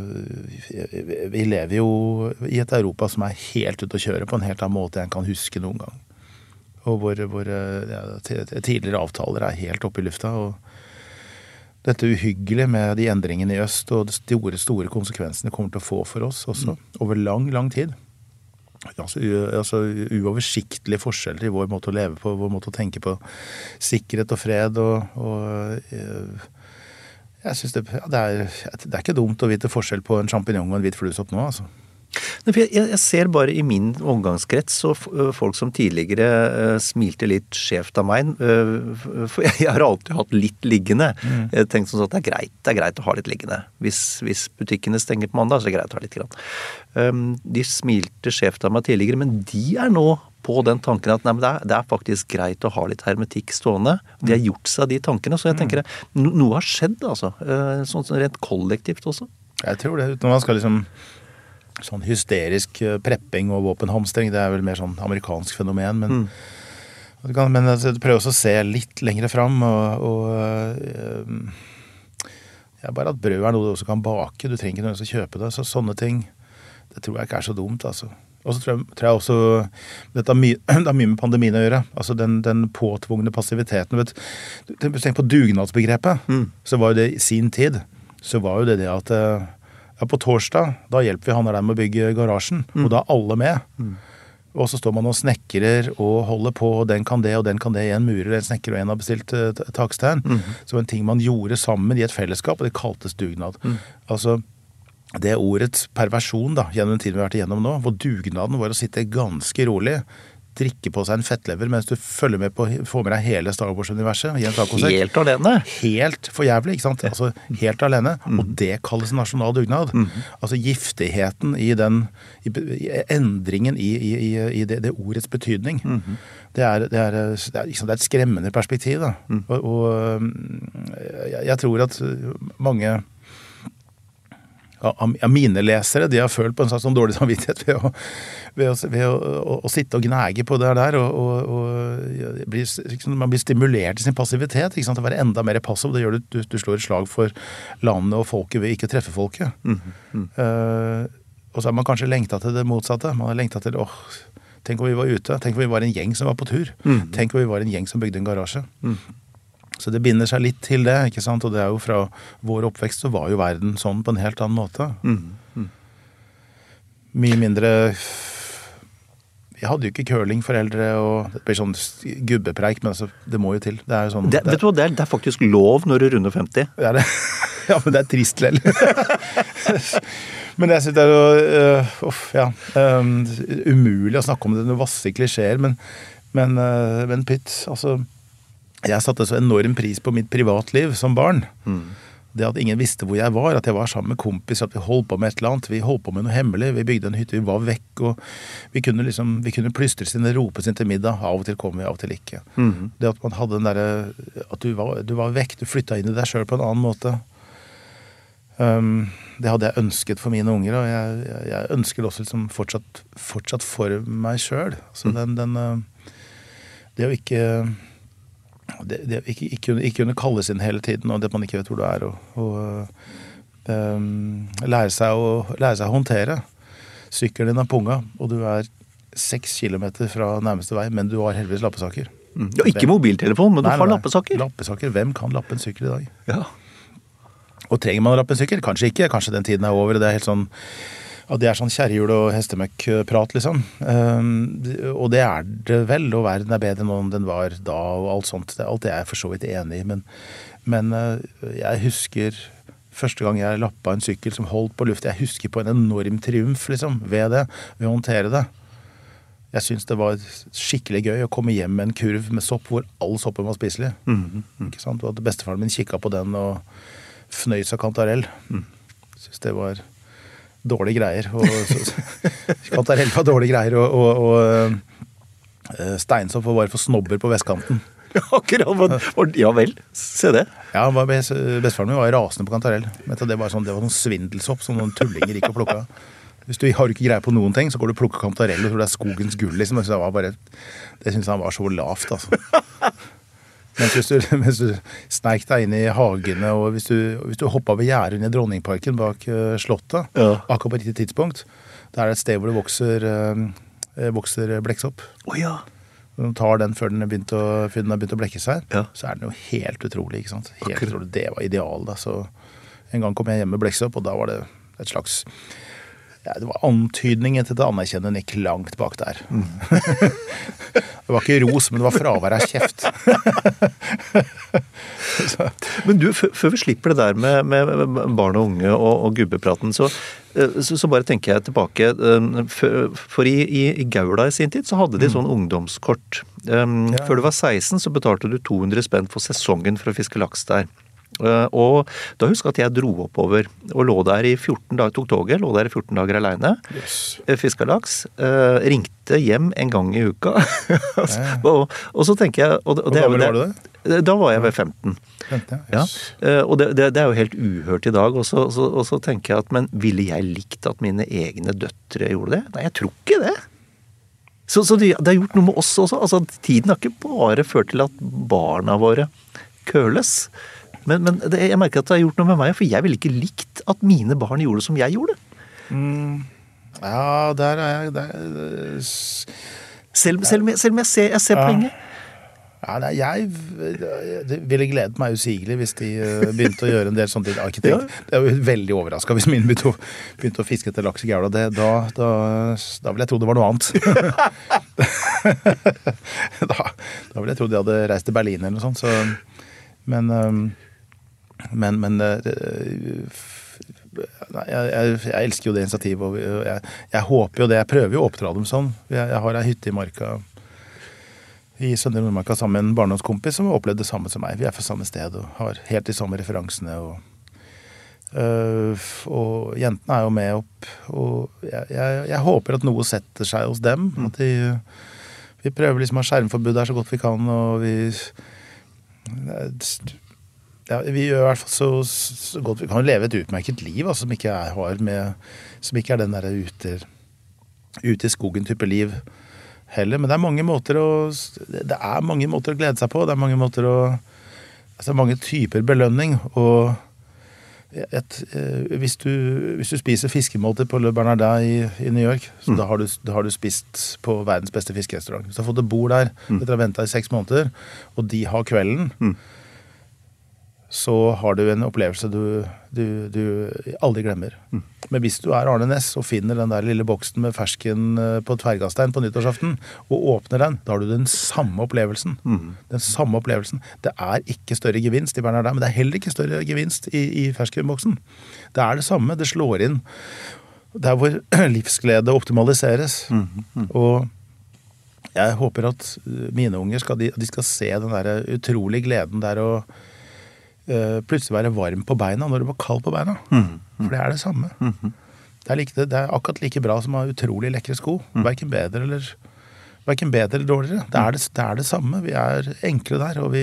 vi, vi lever jo i et Europa som er helt ute å kjøre på en helt annen måte jeg kan huske noen gang. Og hvor, hvor ja, tidligere avtaler er helt oppe i lufta, og dette uhyggelige med de endringene i øst og de store, store konsekvensene kommer til å få for oss også, over lang, lang tid. Altså, u, altså uoversiktlige forskjeller i vår måte å leve på, vår måte å tenke på sikkerhet og fred, og, og jeg synes det, ja, det, er, det er ikke dumt å vite forskjell på en champignon og en hvit fluesopp nå, altså. Jeg, jeg ser bare i min omgangskrets så folk som tidligere uh, smilte litt skjevt av meg, uh, for jeg, jeg har alltid hatt litt liggende. Mm. Jeg tenkte sånn at det er greit, det er greit å ha litt liggende. Hvis, hvis butikkene stenger på mandag, så er det greit å ha litt grann. Um, de smilte skjevt av meg tidligere, men de er nå på den tanken at nei, men det, er, det er faktisk greit å ha litt hermetikk stående. De har gjort seg de tankene, så jeg tenker no, noe har skjedd, altså. Uh, sånn rent kollektivt også. Jeg tror det, uten man skal liksom sånn hysterisk prepping og våpenhamstring, det er vel mer sånn amerikansk fenomen, men, mm. du kan, men altså, du prøver også å se litt lengre fram, og, og øh, ja, bare at brød er noe du også kan bake, du trenger ikke noe å kjøpe det, så sånne ting, det tror jeg ikke er så dumt, altså. Og så tror jeg, tror jeg også, dette har mye, det har mye med pandemien å gjøre, altså den, den påtvungne passiviteten, vet, tenk på dugnadsbegrepet, mm. så var jo det i sin tid, så var jo det det at ja, på torsdag, da hjelper vi han der med å bygge garasjen, mm. og da er alle med. Mm. Og så står man og snekrer og holder på, og den kan det, og den kan det, en murer, en snekker, og en har bestilt uh, takstein. Mm. Så det var en ting man gjorde sammen i et fellesskap, og det kaltes dugnad. Mm. Altså, det ordets perversjon da, gjennom den tiden vi har vært igjennom nå, hvor dugnaden var å sitte ganske rolig, drikke på seg en fettlever mens du følger med på, får med deg hele Star Wars-universet i en tacosekk. Helt alene. Helt for jævlig, ikke sant? Altså, helt alene. Mm. Og det kalles nasjonal dugnad. Mm. Altså, giftigheten i den, i, i endringen i, i, i, i det, det ordets betydning. Mm. Det, er, det, er, det, er, liksom, det er et skremmende perspektiv, da. Mm. Og, og jeg, jeg tror at mange ja, mine lesere, de har følt på en sånn dårlig samvittighet ved å, ved å, ved å, å, å sitte og gnage på det der, og, og, og blir, liksom, man blir stimulert i sin passivitet, ikke sant, å være enda mer passiv, det gjør du, du, du slår et slag for landet og folket ved ikke å treffe folket. Mm, mm. Uh, og så har man kanskje lengtet til det motsatte, man har lengtet til, åh, tenk om vi var ute, tenk om vi var en gjeng som var på tur, mm. tenk om vi var en gjeng som bygde en garasje. Mm. Så det binder seg litt til det, ikke sant? Og det er jo fra vår oppvekst, så var jo verden sånn på en helt annen måte. Mm. Mm. Mye mindre... Jeg hadde jo ikke curlingforeldre, og det blir sånn gubbepreik, men altså, det må jo til. Det er jo sånn... Det, vet du hva, det er, det er faktisk lov når du runder femti. Det er det. Ja, men det er trist lell. Men jeg synes det er jo... Uh, uff, ja. Um, umulig å snakke om det, noen vasse klisjeer, men, men, uh, men pytt, altså... Jeg satte så enorm pris på mitt privatliv som barn. Mm. Det at ingen visste hvor jeg var, at jeg var sammen med kompis, at vi holdt på med et eller annet, vi holdt på med noe hemmelig, vi bygde en hytte, vi var vekk, og vi kunne liksom, vi kunne plystre sin, rope sin til middag, av og til kom vi, av og til ikke. Mm. Det at man hadde den der, at du var, du var vekk, du flyttet inn i deg selv på en annen måte. Um, det hadde jeg ønsket for mine unger, og jeg, jeg, jeg ønsker det også liksom fortsatt, fortsatt for meg selv. Altså mm. den, den, det å ikke... Det, det ikke, ikke, ikke kunne kalles inn hele tiden, og det man ikke vet hvor du er, og, og um, lære, seg å, lære seg å håndtere. Sykkelen din er punga, og du er seks kilometer fra nærmeste vei, men du har heldigvis lappesaker. Mm. Du har ikke mobiltelefon, men du nei, har nei, lappesaker. Lappesaker, hvem kan lappe en sykkel i dag? Ja. Og trenger man å lappe en sykkel? Kanskje ikke, kanskje den tiden er over, det er helt sånn at det er sånn kjærhjul og hestemøkk-prat, liksom. Um, og det er det vel, og verden er bedre enn den var da, og alt sånt. Alt det er jeg for så vidt enig i, men, men uh, jeg husker første gang jeg lappet en sykkel som holdt på luft. Jeg husker på en enorm triumf, liksom, ved det, ved å håndtere det. Jeg synes det var skikkelig gøy å komme hjem med en kurv med sopp, hvor all soppen var spiselig. Mm, mm. Ikke sant? Og at bestefaren min kikket på den og fnøys av kantarell. Mm. Jeg synes det var... dårlige greier, og kantarell var dårlige greier, og, og, og steinsopp var bare for snobber på vestkanten. Akkurat, ja vel, se det. Ja, bestefaren min var rasende på kantarell. Det var sånn, det var sånn svindelsopp som noen tullinger gikk og plukka. Hvis du har ikke greie på noen ting, så går du og plukker kantarell og tror det er skogens gull, liksom. Det, var bare, det synes han var så lavt, altså. Men hvis du, hvis du sneik deg inn i hagene, og hvis du, hvis du hoppet over gjerdet inn i Dronningparken bak uh, slottet, ja. Akkurat på riktig tidspunkt, der er det et sted hvor det vokser, uh, vokser blekksopp. Å oh, ja. Når de tar den før den har begynt å, før den har begynt å blekke seg, ja. Så er den jo helt utrolig, ikke sant? Helt utrolig. Det var ideal, da. Så en gang kom jeg hjem med blekksopp, og da var det et slags... Ja, det var antydningen til det anerkjennende Nick langt bak der. Mm. Det var ikke ros, men det var fravær av kjeft. Men du, før vi slipper det der med, med barn og unge og, og gubbepraten, så, så, så bare tenker jeg tilbake. For i, i, i Gaula i sin tid så hadde de mm. sånn ungdomskort. Um, ja. Før du var seksten så betalte du to hundre spenn for sesongen for å fiske laks der. Uh, og da husker jeg at jeg dro oppover og lå der i fjorten dager, tok toget, lå der i fjorten dager alene, yes. Fisket laks, uh, ringte hjem en gang i uka, altså, ja. og, og så tenker jeg... Og, og det, Hvor var du det? Da var jeg ved femten. femten ja. Yes. Ja. Uh, og det, det, det er jo helt uhørt i dag, og så, så, og så tenker jeg at, men ville jeg likt at mine egne døtre gjorde det? Nei, jeg tror ikke det. Så, så det, det har gjort noe med oss også, altså tiden har ikke bare ført til at barna våre køles, Men, men det, jeg merker at det har gjort noe med meg, for jeg ville ikke likt at mine barn gjorde som jeg gjorde. Mm. Ja, der er jeg... Der, selv, selv, selv om jeg ser, jeg ser ja. poenget. Ja, nei, jeg det ville gledet meg usigelig hvis de uh, begynte å gjøre en del sånt til arkitekt. Ja. Det er jo veldig overrasket hvis min begynte å, begynte å fiske etter laks i Gaula. Det, da, da, da ville jeg tro det var noe annet. da, da ville jeg tro de hadde reist til Berlin eller noe sånt. Så, men... Um, Men, men nei, jeg, jeg, jeg elsker jo det initiativet, og jeg, jeg håper jo det, jeg prøver jo å oppdra dem sånn. Jeg, jeg har en hytte i marka, i Søndre Nordmarka, sammen med en barndomskompis som har opplevd det samme som meg. Vi er fra samme sted og har helt de samme referansene, og, øh, og jentene er jo med opp, og jeg, jeg, jeg håper at noe setter seg hos dem, at de, vi prøver liksom å ha skjermforbud der så godt vi kan, og vi... Ja, vi gjør i hvert fall så, så godt vi kan leve et utmerket liv, altså, som ikke er, har med, som ikke er den der ute, ute i skogen type liv heller. Men det er mange måter å, det er mange måter å glede seg på, det er mange måter å, altså mange typer belønning, og et, hvis, du, hvis du spiser fiskemåltid på Le Bernardin i, i New York, så mm. da, har du, da har du spist på verdens beste fiskerestaurant. Hvis du har fått et bord der, mm. etter å ha ventet i seks måneder, og de har kvelden, mm. så har du en opplevelse du, du, du aldri glemmer. Mm. Men hvis du er Arne Næss og finner den der lille boksen med fersken på Tvergastein på nyttårsaften, og åpner den, da har du den samme opplevelsen. Mm. Den samme opplevelsen. Det er ikke større gevinst i Bernardin, men det er heller ikke større gevinst i, i ferskenboksen. Det er det samme, det slår inn. Det er hvor livsglede optimaliseres. Mm. Mm. Og jeg håper at mine unger skal, de, de skal se den der utrolig gleden der og plutselig være varm på beina når du var kald på beina. Mm, mm. For det er det samme. Mm, det, er like, det er akkurat like bra som å ha utrolig lekre sko. Mm. Hverken bedre eller, hverken bedre eller dårligere. Det er det, det er det samme. Vi er enkle der, og vi...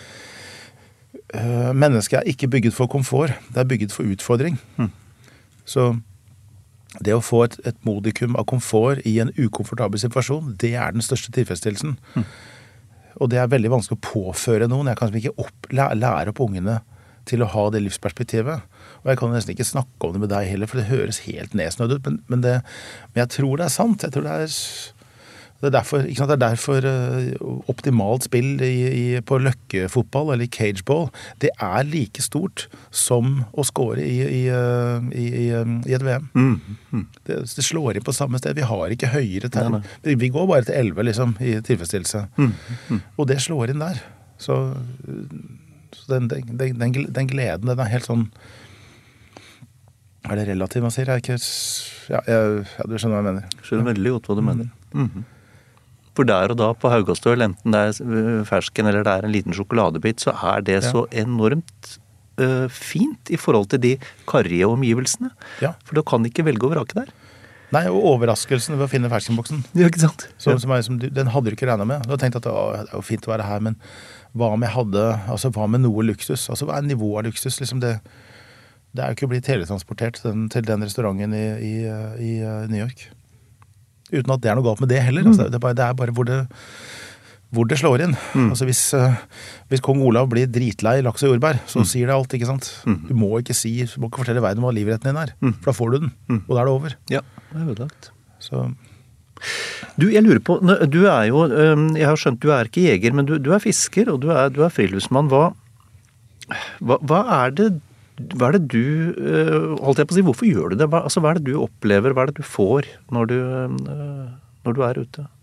Øh, mennesket er ikke bygget for komfort. Det er bygget for utfordring. Mm. Så det å få et, et modikum av komfort i en ukomfortabel situasjon, det er den største tilfredsstillelsen. Mm. Og det er veldig vanskelig å påføre noen. Jeg kan ikke opp, lære opp ungene til å ha det livsperspektivet. Og jeg kan nesten ikke snakke om det med deg heller, for det høres helt nedsnødd ut. Men, men, det, men jeg tror det er sant. Jeg tror det er, det er derfor, ikke sant? Det er derfor uh, optimalt spill i, i, på løkkefotball eller cageball, det er like stort som å score i, i, uh, i, i, um, i et V M. Mm, mm. Det, det slår inn på samme sted. Vi har ikke høyere term. Nei, nei. Vi går bare til elleve liksom, i tilfredsstillelse. Mm, mm. Og det slår inn der. Så, så den, den, den, den gleden, den er helt sånn... Er det relativt man sier? Jeg er ikke... Ja, jeg, ja, du skjønner hva jeg mener. Jeg skjønner veldig godt hva du mener. Mm-hmm. For der og da på Haugastøl, enten det er fersken eller det er en liten sjokoladebit, så er det ja. Så enormt uh, fint i forhold til de karrige omgivelsene. Ja. For du kan ikke velge å vrake der. Nei, og overraskelsen ved å finne ferskenboksen. Ja, ikke sant? Som, som er, som, den hadde du ikke regnet med. Du hadde tenkt at å, det er jo fint å være her, men hva om jeg hadde, altså hva med noe luksus? Altså hva er nivået av luksus? Liksom det, det er jo ikke blitt teletransportert den, til den restauranten i, i, i New York. Uten at det er noe galt med det heller. Altså, det, er bare, det er bare hvor det, hvor det slår inn. Mm. Altså hvis, uh, hvis kong Olav blir dritlei laks og jordbær, så mm. sier det alt, ikke sant? Mm. Du må ikke si, du må ikke fortelle verden hva livretten din er, mm. for da får du den, mm. og da er det over. Ja, det er ødelagt. Så... Du, jeg lurer på, du er jo, jeg har skjønt du er ikke jeger, men du, du er fisker, og du er, du er friluftsmann. Hva, hva, hva er det, hva er det du, holdt jeg på å si, hvorfor gjør du det? Hva, altså, hva er det du opplever, hva er det du får når du, når du er ute?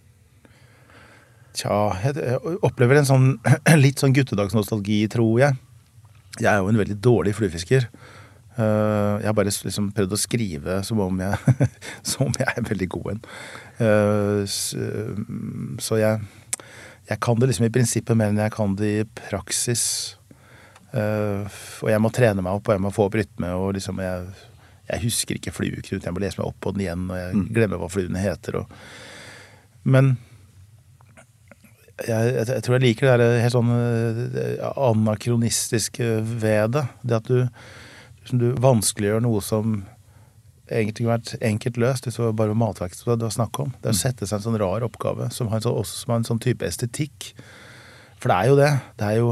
Tja, jeg opplever en sånn, litt sånn guttedagsnostalgi, tror jeg. Jeg er jo en veldig dårlig fluefisker. Uh, jeg har bare liksom prøvd å skrive som om jeg, som om jeg er veldig god en. Uh, så, så jeg, jeg kan det liksom i prinsippet mer enn jeg kan det i praksis. Uh, og jeg må trene meg opp, og jeg må få opp rytme, og liksom jeg, jeg husker ikke flueknut, jeg må lese meg opp på den igjen, og jeg glemmer hva fluene heter. Og, men jeg, jeg, jeg tror jeg liker det der helt sånn anakronistiske ved det. Det at du du vanskeliggjør noe som egentlig kunne vært enkelt løst, hvis det var bare matverk det var snakk om. Det er å sette seg en sånn rar oppgave, som har en sånn, også som har en sånn type estetikk. For det er jo det. Det er jo...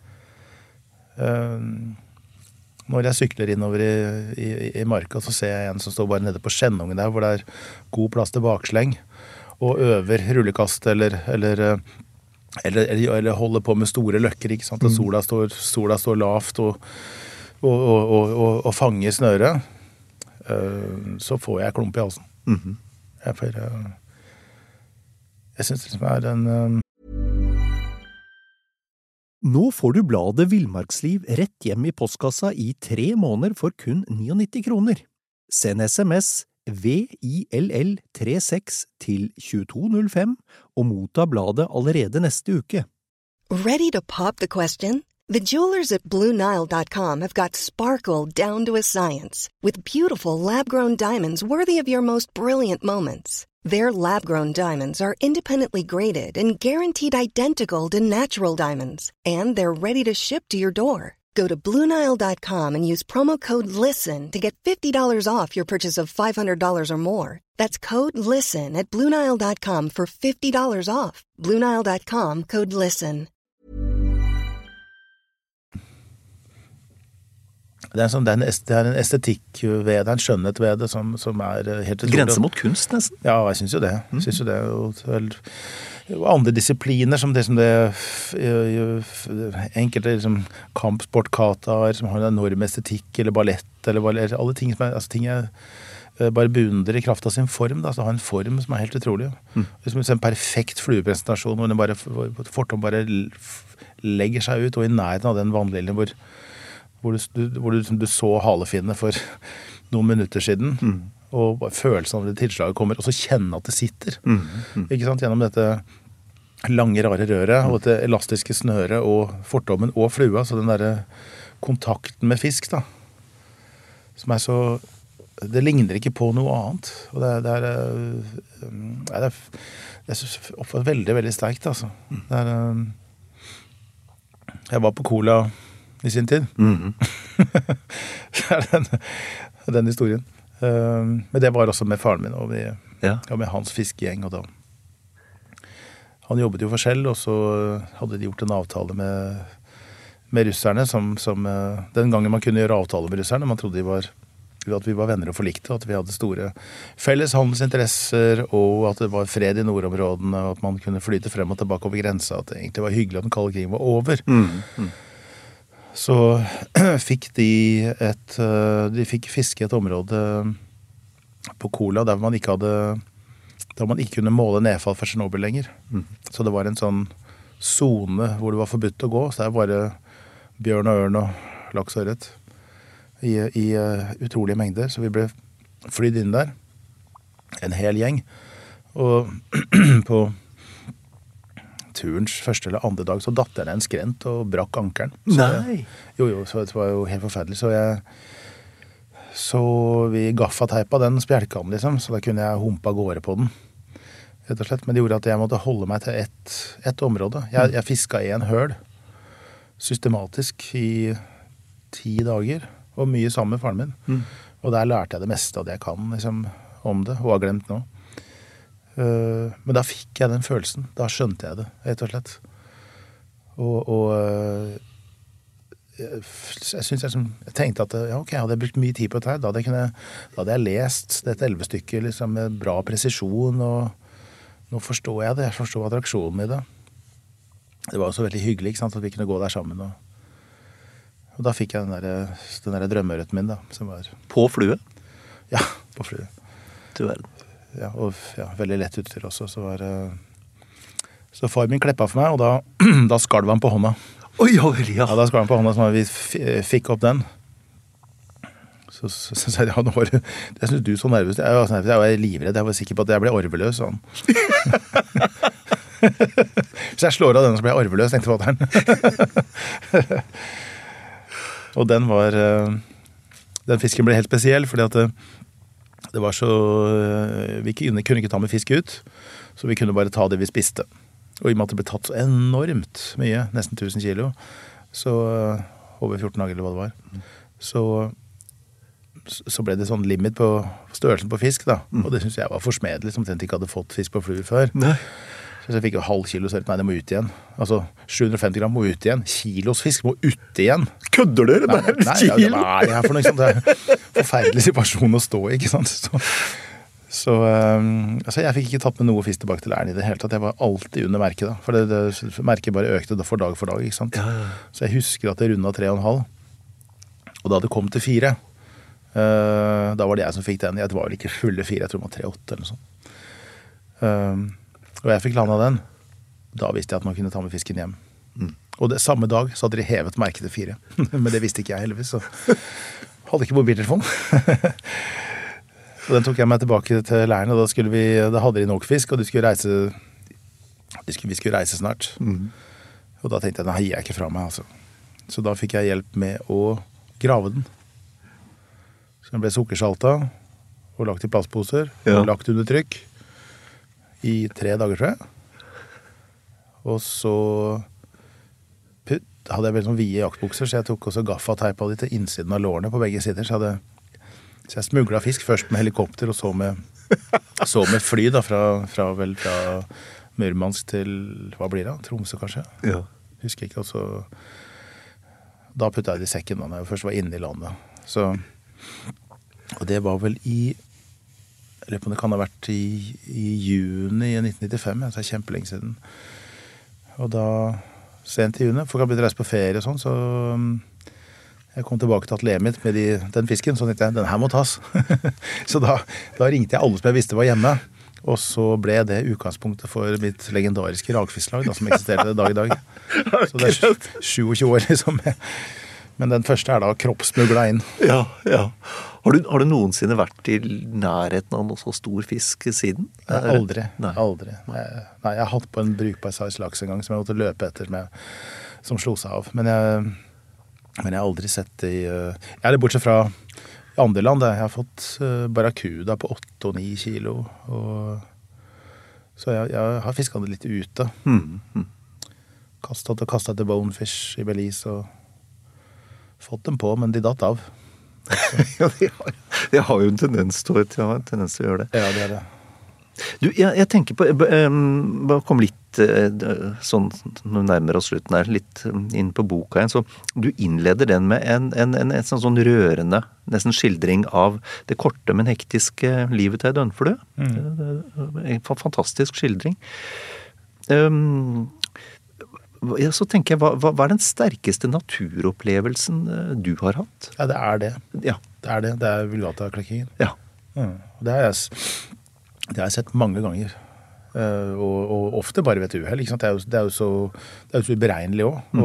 Øh, når jeg sykler innover i, i, i marka, så ser jeg en som står bare nede på skjennungen der, hvor det er god plass til baksleng, og øver rullekast, eller... eller eller, eller, eller holder på med store løkker, ikke sant? Og sola står, sola står lavt, og Og, og, og, og fange snøret, uh, så får jeg klump i halsen. Mm-hmm. Jeg, får, uh, jeg synes det er en... Uh... Nå får du bladet Villmarksliv rett hjem i postkassa i tre måneder for kun nittini kroner. Send sms V I L L trettiseks til tjueto null fem og motta bladet allerede neste uke. Ready to pop the question? The jewelers at Blue Nile dot com have got sparkle down to a science with beautiful lab-grown diamonds worthy of your most brilliant moments. Their lab-grown diamonds are independently graded and guaranteed identical to natural diamonds, and they're ready to ship to your door. Go to Blue Nile dot com and use promo code LISTEN to get fifty dollars off your purchase of five hundred dollars or more. That's code LISTEN at Blue Nile dot com for fifty dollars off. Blue Nile dot com, code LISTEN. Det er, sånn, det, er en, det er en estetikk ved det, en skjønnhet ved det, som, som er helt... Grense mot kunst, nesten. Ja, jeg synes jo det. Jeg synes jo det. Og, og andre disipliner, som det som det enkelte liksom, kampsportkataer, som har en enorm estetikk, eller ballett, eller, eller alle ting som er, altså, ting er bare beundrer i kraft av sin form, da, så har en form som er helt utrolig. Mm. Det er en perfekt fluepresentasjon, hvor den bare, fortom bare legger seg ut, og i nærheten av den vannliljen hvor hvor du, hvor du, du så halefinne for noen minutter siden, mm. og følelsen av det tilslaget kommer, og så kjenne at det sitter. Mm. Mm. Ikke sant? Gjennom dette lange, rare røret, og dette elastiske snøret, og fortommen og flua, så den der kontakten med fisk, da, som er så... Det ligner ikke på noe annet. Og det, det er... Det er, det er veldig, veldig sterkt, altså. Mm. Det er... Jeg var på Cola... i sin tid. Mm-hmm. Det er den, den historien. Uh, men det var også med faren min, og, vi, ja. og med hans fiskegjeng. Og da. Han jobbet jo for Shell, og så hadde de gjort en avtale med, med russerne, som, som uh, den gangen man kunne gjøre avtale med russerne, man trodde de var, at vi var venner og forlikte, at vi hadde store felles handelsinteresser, og at det var fred i nordområdene, og at man kunne flyte frem og tilbake over grensa, at det egentlig var hyggelig at den kalde krigen var over. Mm-hmm. Så fikk de et, de fikk fiske et område på Kola der man ikke hadde, der man ikke kunne måle nedfall for Chernobyl lenger. Mm. Så det var en sånn zone hvor det var forbudt å gå, så det var bare bjørn og ørn og laks og ørret i, i utrolige mengder. Så vi ble flydd inn der, en hel gjeng, og på turens første eller andre dag, så datt jeg ned en skrent og brakk ankeren. Så Nei! Jeg, jo, jo, så det var jo helt forferdelig. Så jeg, Så vi gaffateipa den spjelkanen, liksom, så da kunne jeg humpe av gårde på den. Rett og slett. Men det gjorde at jeg måtte holde meg til ett, ett område. Jeg, jeg fisket i en høl, systematisk, i ti dager, og mye sammen med faren min. Mm. Og der lærte jeg det meste av det jeg kan, liksom, om det, og har glemt nå. Uh, men da fikk jeg den følelsen. Da skjønte jeg det, rett og slett. Og, og uh, jeg, jeg, synes jeg, jeg tenkte at ja, ok, jeg hadde brukt mye tid på dette her. Da hadde jeg, kunne, da hadde jeg lest dette elvestykket liksom, med bra presisjon, og nå forstår jeg det. Jeg forstår attraksjonen i det. Det var også veldig hyggelig, ikke sant, at vi kunne gå der sammen. Og, og da fikk jeg den der, den der drømmeørreten min, da. Som var, på flue? Ja, på flue. Du verden. Ja, og ja, veldig lett utstyr også. Så, var, så far min kleppa for meg, og da, da skalv han på hånda. Oi, ja, vel, ja. Ja, da skalv han på hånda, så vi fikk opp den. Så sa jeg, ja, nå var det, jeg synes du så nervøs. Jeg var, jeg var livredd, jeg var sikker på at jeg ble orveløs. Sånn. Hvis jeg slår av den, så ble jeg orveløs, tenkte fatteren. Og den var, den fisken ble helt spesiell, fordi at det, det var så, vi kunne ikke ta med fisk ut, så vi kunne bare ta det vi spiste. Og i og med at det ble tatt så enormt mye, nesten tusen kilo, så over fjorten dager eller hva det var, så, så ble det sånn limit på størrelsen på fisk da. Mm. Og det synes jeg var forsmedelig, som omtrent ikke hadde fått fisk på flue før. Nei. Så jeg fikk jo halv kilo, så nei, det må ut igjen. Altså, sju hundre og femti gram må ut igjen. Kilos fisk må ut igjen. Kødder dere? Det er en nei, kilo? Nei, hva er det her for noe? Det er en forferdelig situasjon å stå i, ikke sant? Så, så um, altså, jeg fikk ikke tatt med noe fisk tilbake til læren i det hele tatt. Jeg var alltid under merket da. For det, det merket bare økte for dag for dag, ikke sant? Ja, ja. Så jeg husker at det rundet tre og en halv. Og da det kom til fire, uh, da var det jeg som fikk den. Det var vel ikke fulle fire, jeg tror det var tre åtte eller noe sånt. Um, Og jeg fikk landa den. Da visste jeg at man kunne ta med fisken hjem. Mm. Og det, samme dag så hadde de hevet merket til fire. Men det visste ikke jeg heldigvis, så hadde ikke mobiltelefon. Så den tok jeg meg tilbake til leiren, og da, skulle vi, da hadde de nok fisk, og de skulle reise, de skulle, vi skulle reise snart. Mm. Og da tenkte jeg, nei, gir jeg ikke fra meg, altså. Så da fikk jeg hjelp med å grave den. Så den ble sukkersalta, og lagt i plastposer, ja. Og lagt under trykk. I tre dager, tror jeg. Og så putt, hadde jeg veldig sånn vide jaktbukser, så jeg tok også gaffateipa de til innsiden av lårene på begge sider. Så, hadde, så jeg smuglet fisk først med helikopter, og så med, så med fly da, fra, fra, vel, fra Murmansk til, hva blir det? Tromsø, kanskje? Ja. Husker ikke, og så da puttet jeg det i sekken da, når jeg først var inne i landet. Så, og det var vel i eller på det kan ha vært i, i juni i nitten nittifem, altså kjempelenge siden. Og da, sent i juni, folk har blitt reist på ferie og sånn, så um, jeg kom tilbake til atelieret mitt med de, den fisken, så tenkte jeg, den her må tas. Så da, da ringte jeg alle som jeg visste var hjemme, og så ble det utgangspunktet for mitt legendariske ragfisklag, da, som eksisterte dag i dag. Så det er tjuesyv år, liksom. Men den første er da kroppsmuglet inn. Ja, ja. Har du, har du noensinne vært i nærheten av noe så stor fisk siden? Nei, aldri. Nei. aldri. Nei, nei, jeg har hatt på en brukbar size laks en gang som jeg måtte løpe etter med, som slo seg av. Men jeg, men jeg har aldri sett det i... Jeg er det bortsett fra i andre land. Jeg har fått barracuda på åtte og ni kilo. Og, så jeg, jeg har fisket det litt ute. Mm, mm. Kastet og kastet til bonefish i Belize og fått dem på, men de datt av. Ja, de har, de har jo en tendens til, ja, en tendens til å gjøre det. Ja, det er det. Du, jeg, jeg tenker på, um, bare kom litt uh, sånn, når vi nærmer oss slutten her, litt um, inn på boka igjen, så du innleder den med en, en, en, en sånn, sånn rørende, nesten skildring av det korte, men hektiske livet til døgnflue. Mm. Det, det, en fantastisk skildring. Um, Ja, så tenker jeg, hva, hva er den sterkeste naturopplevelsen du har hatt? Ja, det er det. Ja. Det er det. Det er Vulgata-klekkingen. Ja. Mm. Det har jeg, det har jeg sett mange ganger. Uh, og, og ofte bare ved et uhell, ikke sant? Det er jo, det er jo så, det er jo så uberegnelig også. Mm.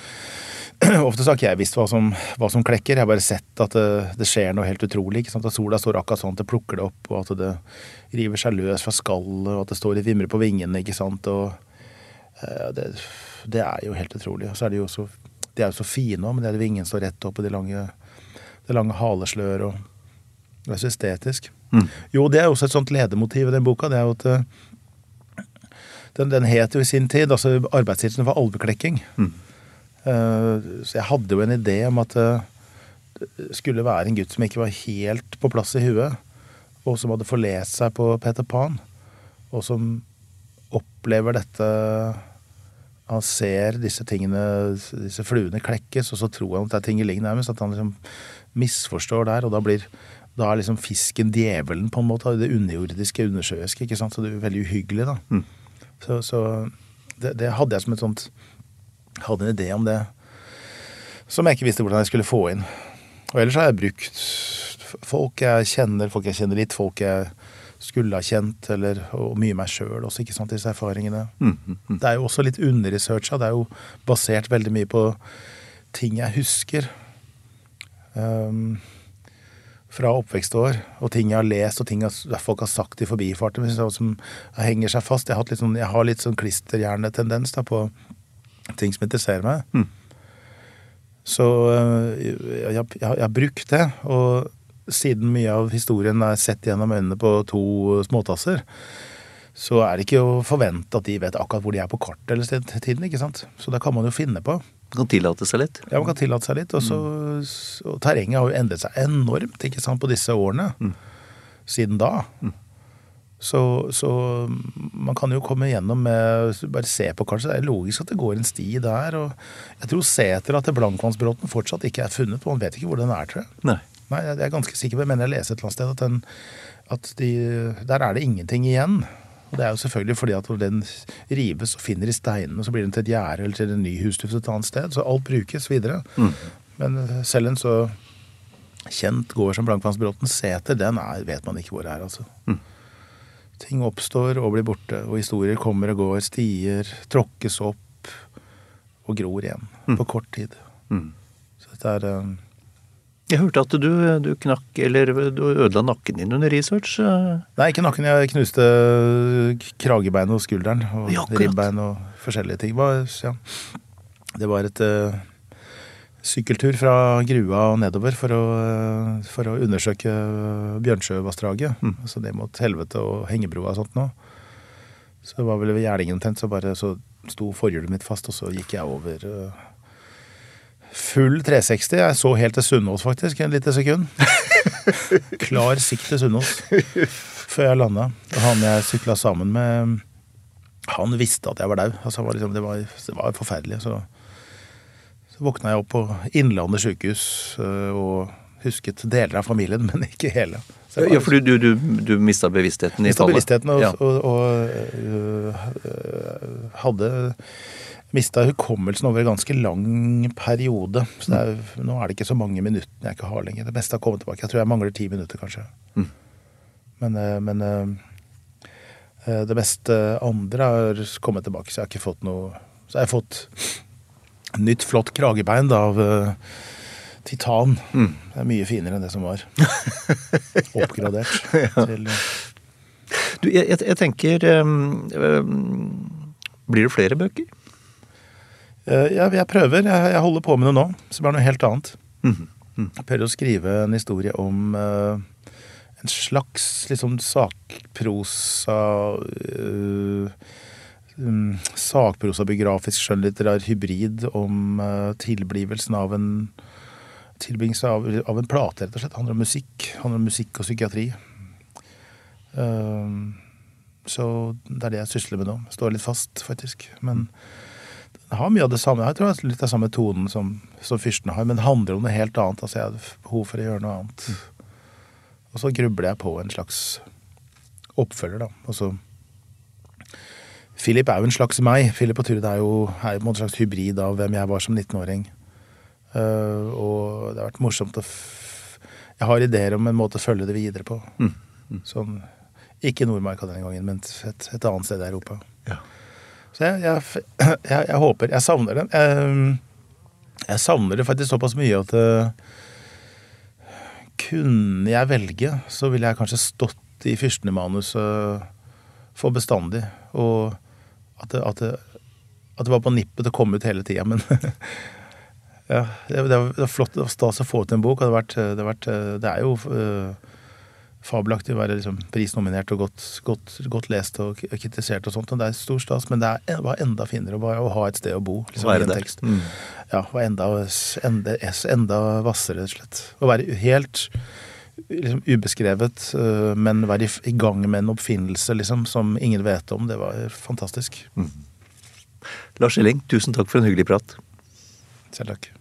Og ofte så har ikke jeg visst hva som, hva som klekker. Jeg har bare sett at det, det skjer noe helt utrolig, ikke sant? At sola står akkurat sånn at det plukker det opp, og at det river seg løs fra skallet, og at det står i vimre på vingene, ikke sant? Og uh, det Det er jo helt utrolig. Og så er de jo så, de er jo så fine også, men det er det vingen står rett opp, og det lange, det lange haleslør, og Det er så estetisk. Mm. Jo, det er også et sånt ledemotiv i den boka, det er jo at den, den het jo i sin tid, altså arbeidstiden var alveklekking. Mm. Uh, så jeg hadde jo en idé om at uh, det skulle være en gutt som ikke var helt på plass i huet, og som hadde forlest seg på Peter Pan, og som opplever dette. Han ser disse tingene, disse fluene klekkes, og så tror han at det er tingeling nærmest, at han liksom misforstår der, og da blir da er liksom fisken djevelen på en måte, det underjordiske, undersjøiske, ikke sant, så det er veldig uhyggelig da. Mm. Så, så det, det hadde jeg som et sånt, hadde en idé om det, som jeg ikke visste hvordan jeg skulle få inn. Og ellers har jeg brukt folk jeg kjenner, folk jeg kjenner litt, folk jeg skulle ha kjent, eller, og mye meg selv også, ikke sant, disse erfaringene. Mm, mm, mm. Det er jo også litt underresearcha, det er jo basert veldig mye på ting jeg husker um, fra oppvekstår, og ting jeg har lest, og ting jeg, folk har sagt i forbifarten, som henger seg fast. Jeg har litt sånn, jeg har litt sånn klisterhjernetendens da, på ting som interesserer meg. Mm. Så jeg, jeg, jeg, jeg har brukt det, og siden mye av historien er sett gjennom øynene på to småtasser, så er det ikke å forvente at de vet akkurat hvor de er på kartet eller tiden, ikke sant? Så da kan man jo finne på. Man kan tillate seg litt. Ja, man kan tillate seg litt, og så og terrenget har jo endret seg enormt, ikke sant, på disse årene, mm. siden da. Mm. Så, så man kan jo komme gjennom med, bare se på kanskje, det er logisk at det går en sti der, og jeg tror Seter at Blankvannsbråten fortsatt ikke er funnet, man vet ikke hvor den er, tror jeg. Nei. Nei, jeg er ganske sikker på, men jeg leser et eller annet sted at, den, at de, der er det ingenting igjen. Og det er jo selvfølgelig fordi at den rives og finner i steinene, og så blir den til et gjerde eller til en ny husdufs et annet sted, så alt brukes videre. Mm. Men selv en så kjent gård som Blankvannsbråten Seter, den er, vet man ikke hvor det er, altså. Mm. Ting oppstår og blir borte, og historier kommer og går, stier, tråkkes opp og gror igjen mm. på kort tid. Mm. Så dette er... Um, Jeg hørte at du, du knakk, eller du ødela nakken din under research. Nei, ikke nakken. Jeg knuste kragebein og skulderen, og ja, ribbein og forskjellige ting. Ja. Det var et uh, sykkeltur fra Grua og nedover for å, uh, for å undersøke Bjørnsjøvassdraget. Mm. Så det mot helvete og hengebroa og sånt nå. Så det var vel ved Gjerdingen tent, så bare så sto forhjulet mitt fast, og så gikk jeg over... Uh, Full tre seksti, jeg så helt til Sunnaas faktisk, en lite sekund. Klar sikt til Sunnaas, før jeg landet. Og han jeg syklet sammen med, han visste at jeg var død. Altså, var liksom, det, var, det var forferdelig. Så, så våkna jeg opp på Innlandet sykehus, og husket deler av familien, men ikke hele. Var, ja, for du, du, du mistet bevisstheten i mistet fallet? Mistet bevisstheten, og, ja. og, og, og øh, hadde... mistet hukommelsen over en ganske lang periode. Så det er, nå er det ikke så mange minutter jeg ikke har lenger. Det beste har kommet tilbake. Jeg tror jeg mangler ti minutter, kanskje. Mm. Men, men det beste andre har kommet tilbake, så jeg har ikke fått noe... Så jeg har fått nytt flott kragebein da, av uh, titan. Mm. Det er mye finere enn det som var. Oppgradert. Ja. Til, uh... Du, jeg, jeg, jeg tenker... Um, um, blir det flere bøker? Jeg, jeg prøver, jeg, jeg holder på med det nå, som er noe helt annet. Mm. Mm. Jeg prøver å skrive en historie om uh, en slags liksom sakprosa, uh, um, sakprosa-biografisk skjønnlitterær hybrid om uh, tilblivelsen av en tilbringelse av, av en plate, rett og slett. Det handler om musikk, det handler om musikk og psykiatri. Uh, så det er det jeg sysler med nå. Står litt fast, faktisk, men... Det har mye av det samme, jeg tror det er litt av samme tonen som, som fyrsten har, men det handler om noe helt annet, altså jeg har behov for å gjøre noe annet. Mm. Og så grubler jeg på en slags oppfølger da, og så Philip er jo en slags meg, Philip og Turid er jo er en slags hybrid av hvem jeg var som nittenåring, uh, og det har vært morsomt å f jeg har ideer om en måte å følge det videre på, mm. Mm. Sånn, ikke Nordmarka denne gangen, men et, et annet sted i Europa. Ja. Så jeg, jeg, jeg, jeg håper, jeg savner det. Jeg, jeg savner det faktisk såpass mye at uh, kunne jeg velge, så ville jeg kanskje stått i fyrstenemanus uh, for bestandig. Og at det, at, det, at det var på nippet til å komme ut hele tiden, men ja, det, det, var, det var flott, det var stas å få ut en bok. Det, har vært, det, har vært, det er jo uh, fabelaktig å være liksom prisnominert og godt, godt, godt lest og kritisert og sånt, og det er stor stas, men det er, var enda finere å, bare, å ha et sted å bo, liksom, i en tekst. Mm. Ja, var enda, enda, enda vassere, rett og slett. Å være helt liksom, ubeskrevet, men være i, i gang med en oppfinnelse, liksom, som ingen vet om, det var fantastisk. Mm. Lars Elling, tusen takk for en hyggelig prat. Selv takk.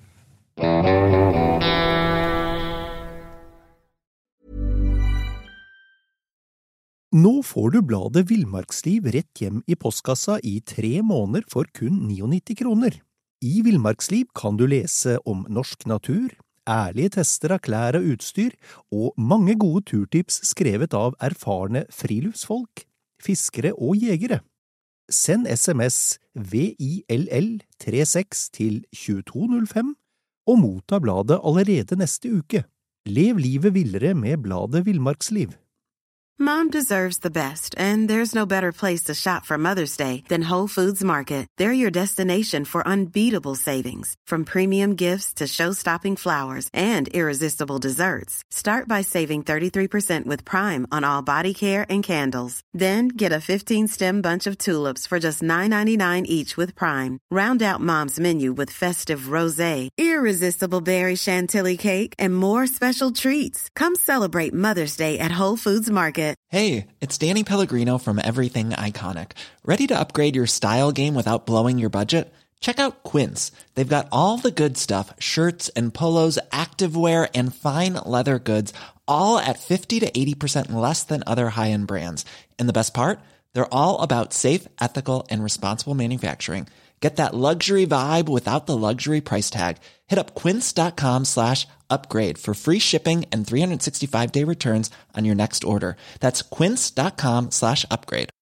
Nå får du bladet Villmarksliv rett hjem i postkassa i tre måneder for kun nittini kroner. I Villmarksliv kan du lese om norsk natur, ærlige tester av klær og utstyr, og mange gode turtips skrevet av erfarne friluftsfolk, fiskere og jegere. Send sms V I L L trettiseks til tjueto null fem og motta bladet allerede neste uke. Lev livet villere med bladet Villmarksliv. Mom deserves the best, and there's no better place to shop for Mother's Day than Whole Foods Market. They're your destination for unbeatable savings, from premium gifts to show-stopping flowers and irresistible desserts. Start by saving thirty-three percent with Prime on all body care and candles. Then get a fifteen-stem bunch of tulips for just nine ninety-nine each with Prime. Round out Mom's menu with festive rosé, irresistible berry chantilly cake, and more special treats. Come celebrate Mother's Day at Whole Foods Market. Hey, it's Danny Pellegrino from Everything Iconic. Ready to upgrade your style game without blowing your budget? Check out Quince. They've got all the good stuff, shirts and polos, activewear, and fine leather goods, all at fifty to eighty percent less than other high-end brands. And the best part? They're all about safe, ethical, and responsible manufacturing. Get that luxury vibe without the luxury price tag. Hit up quince.com slash upgrade for free shipping and three sixty-five day returns on your next order. That's quince.com slash upgrade.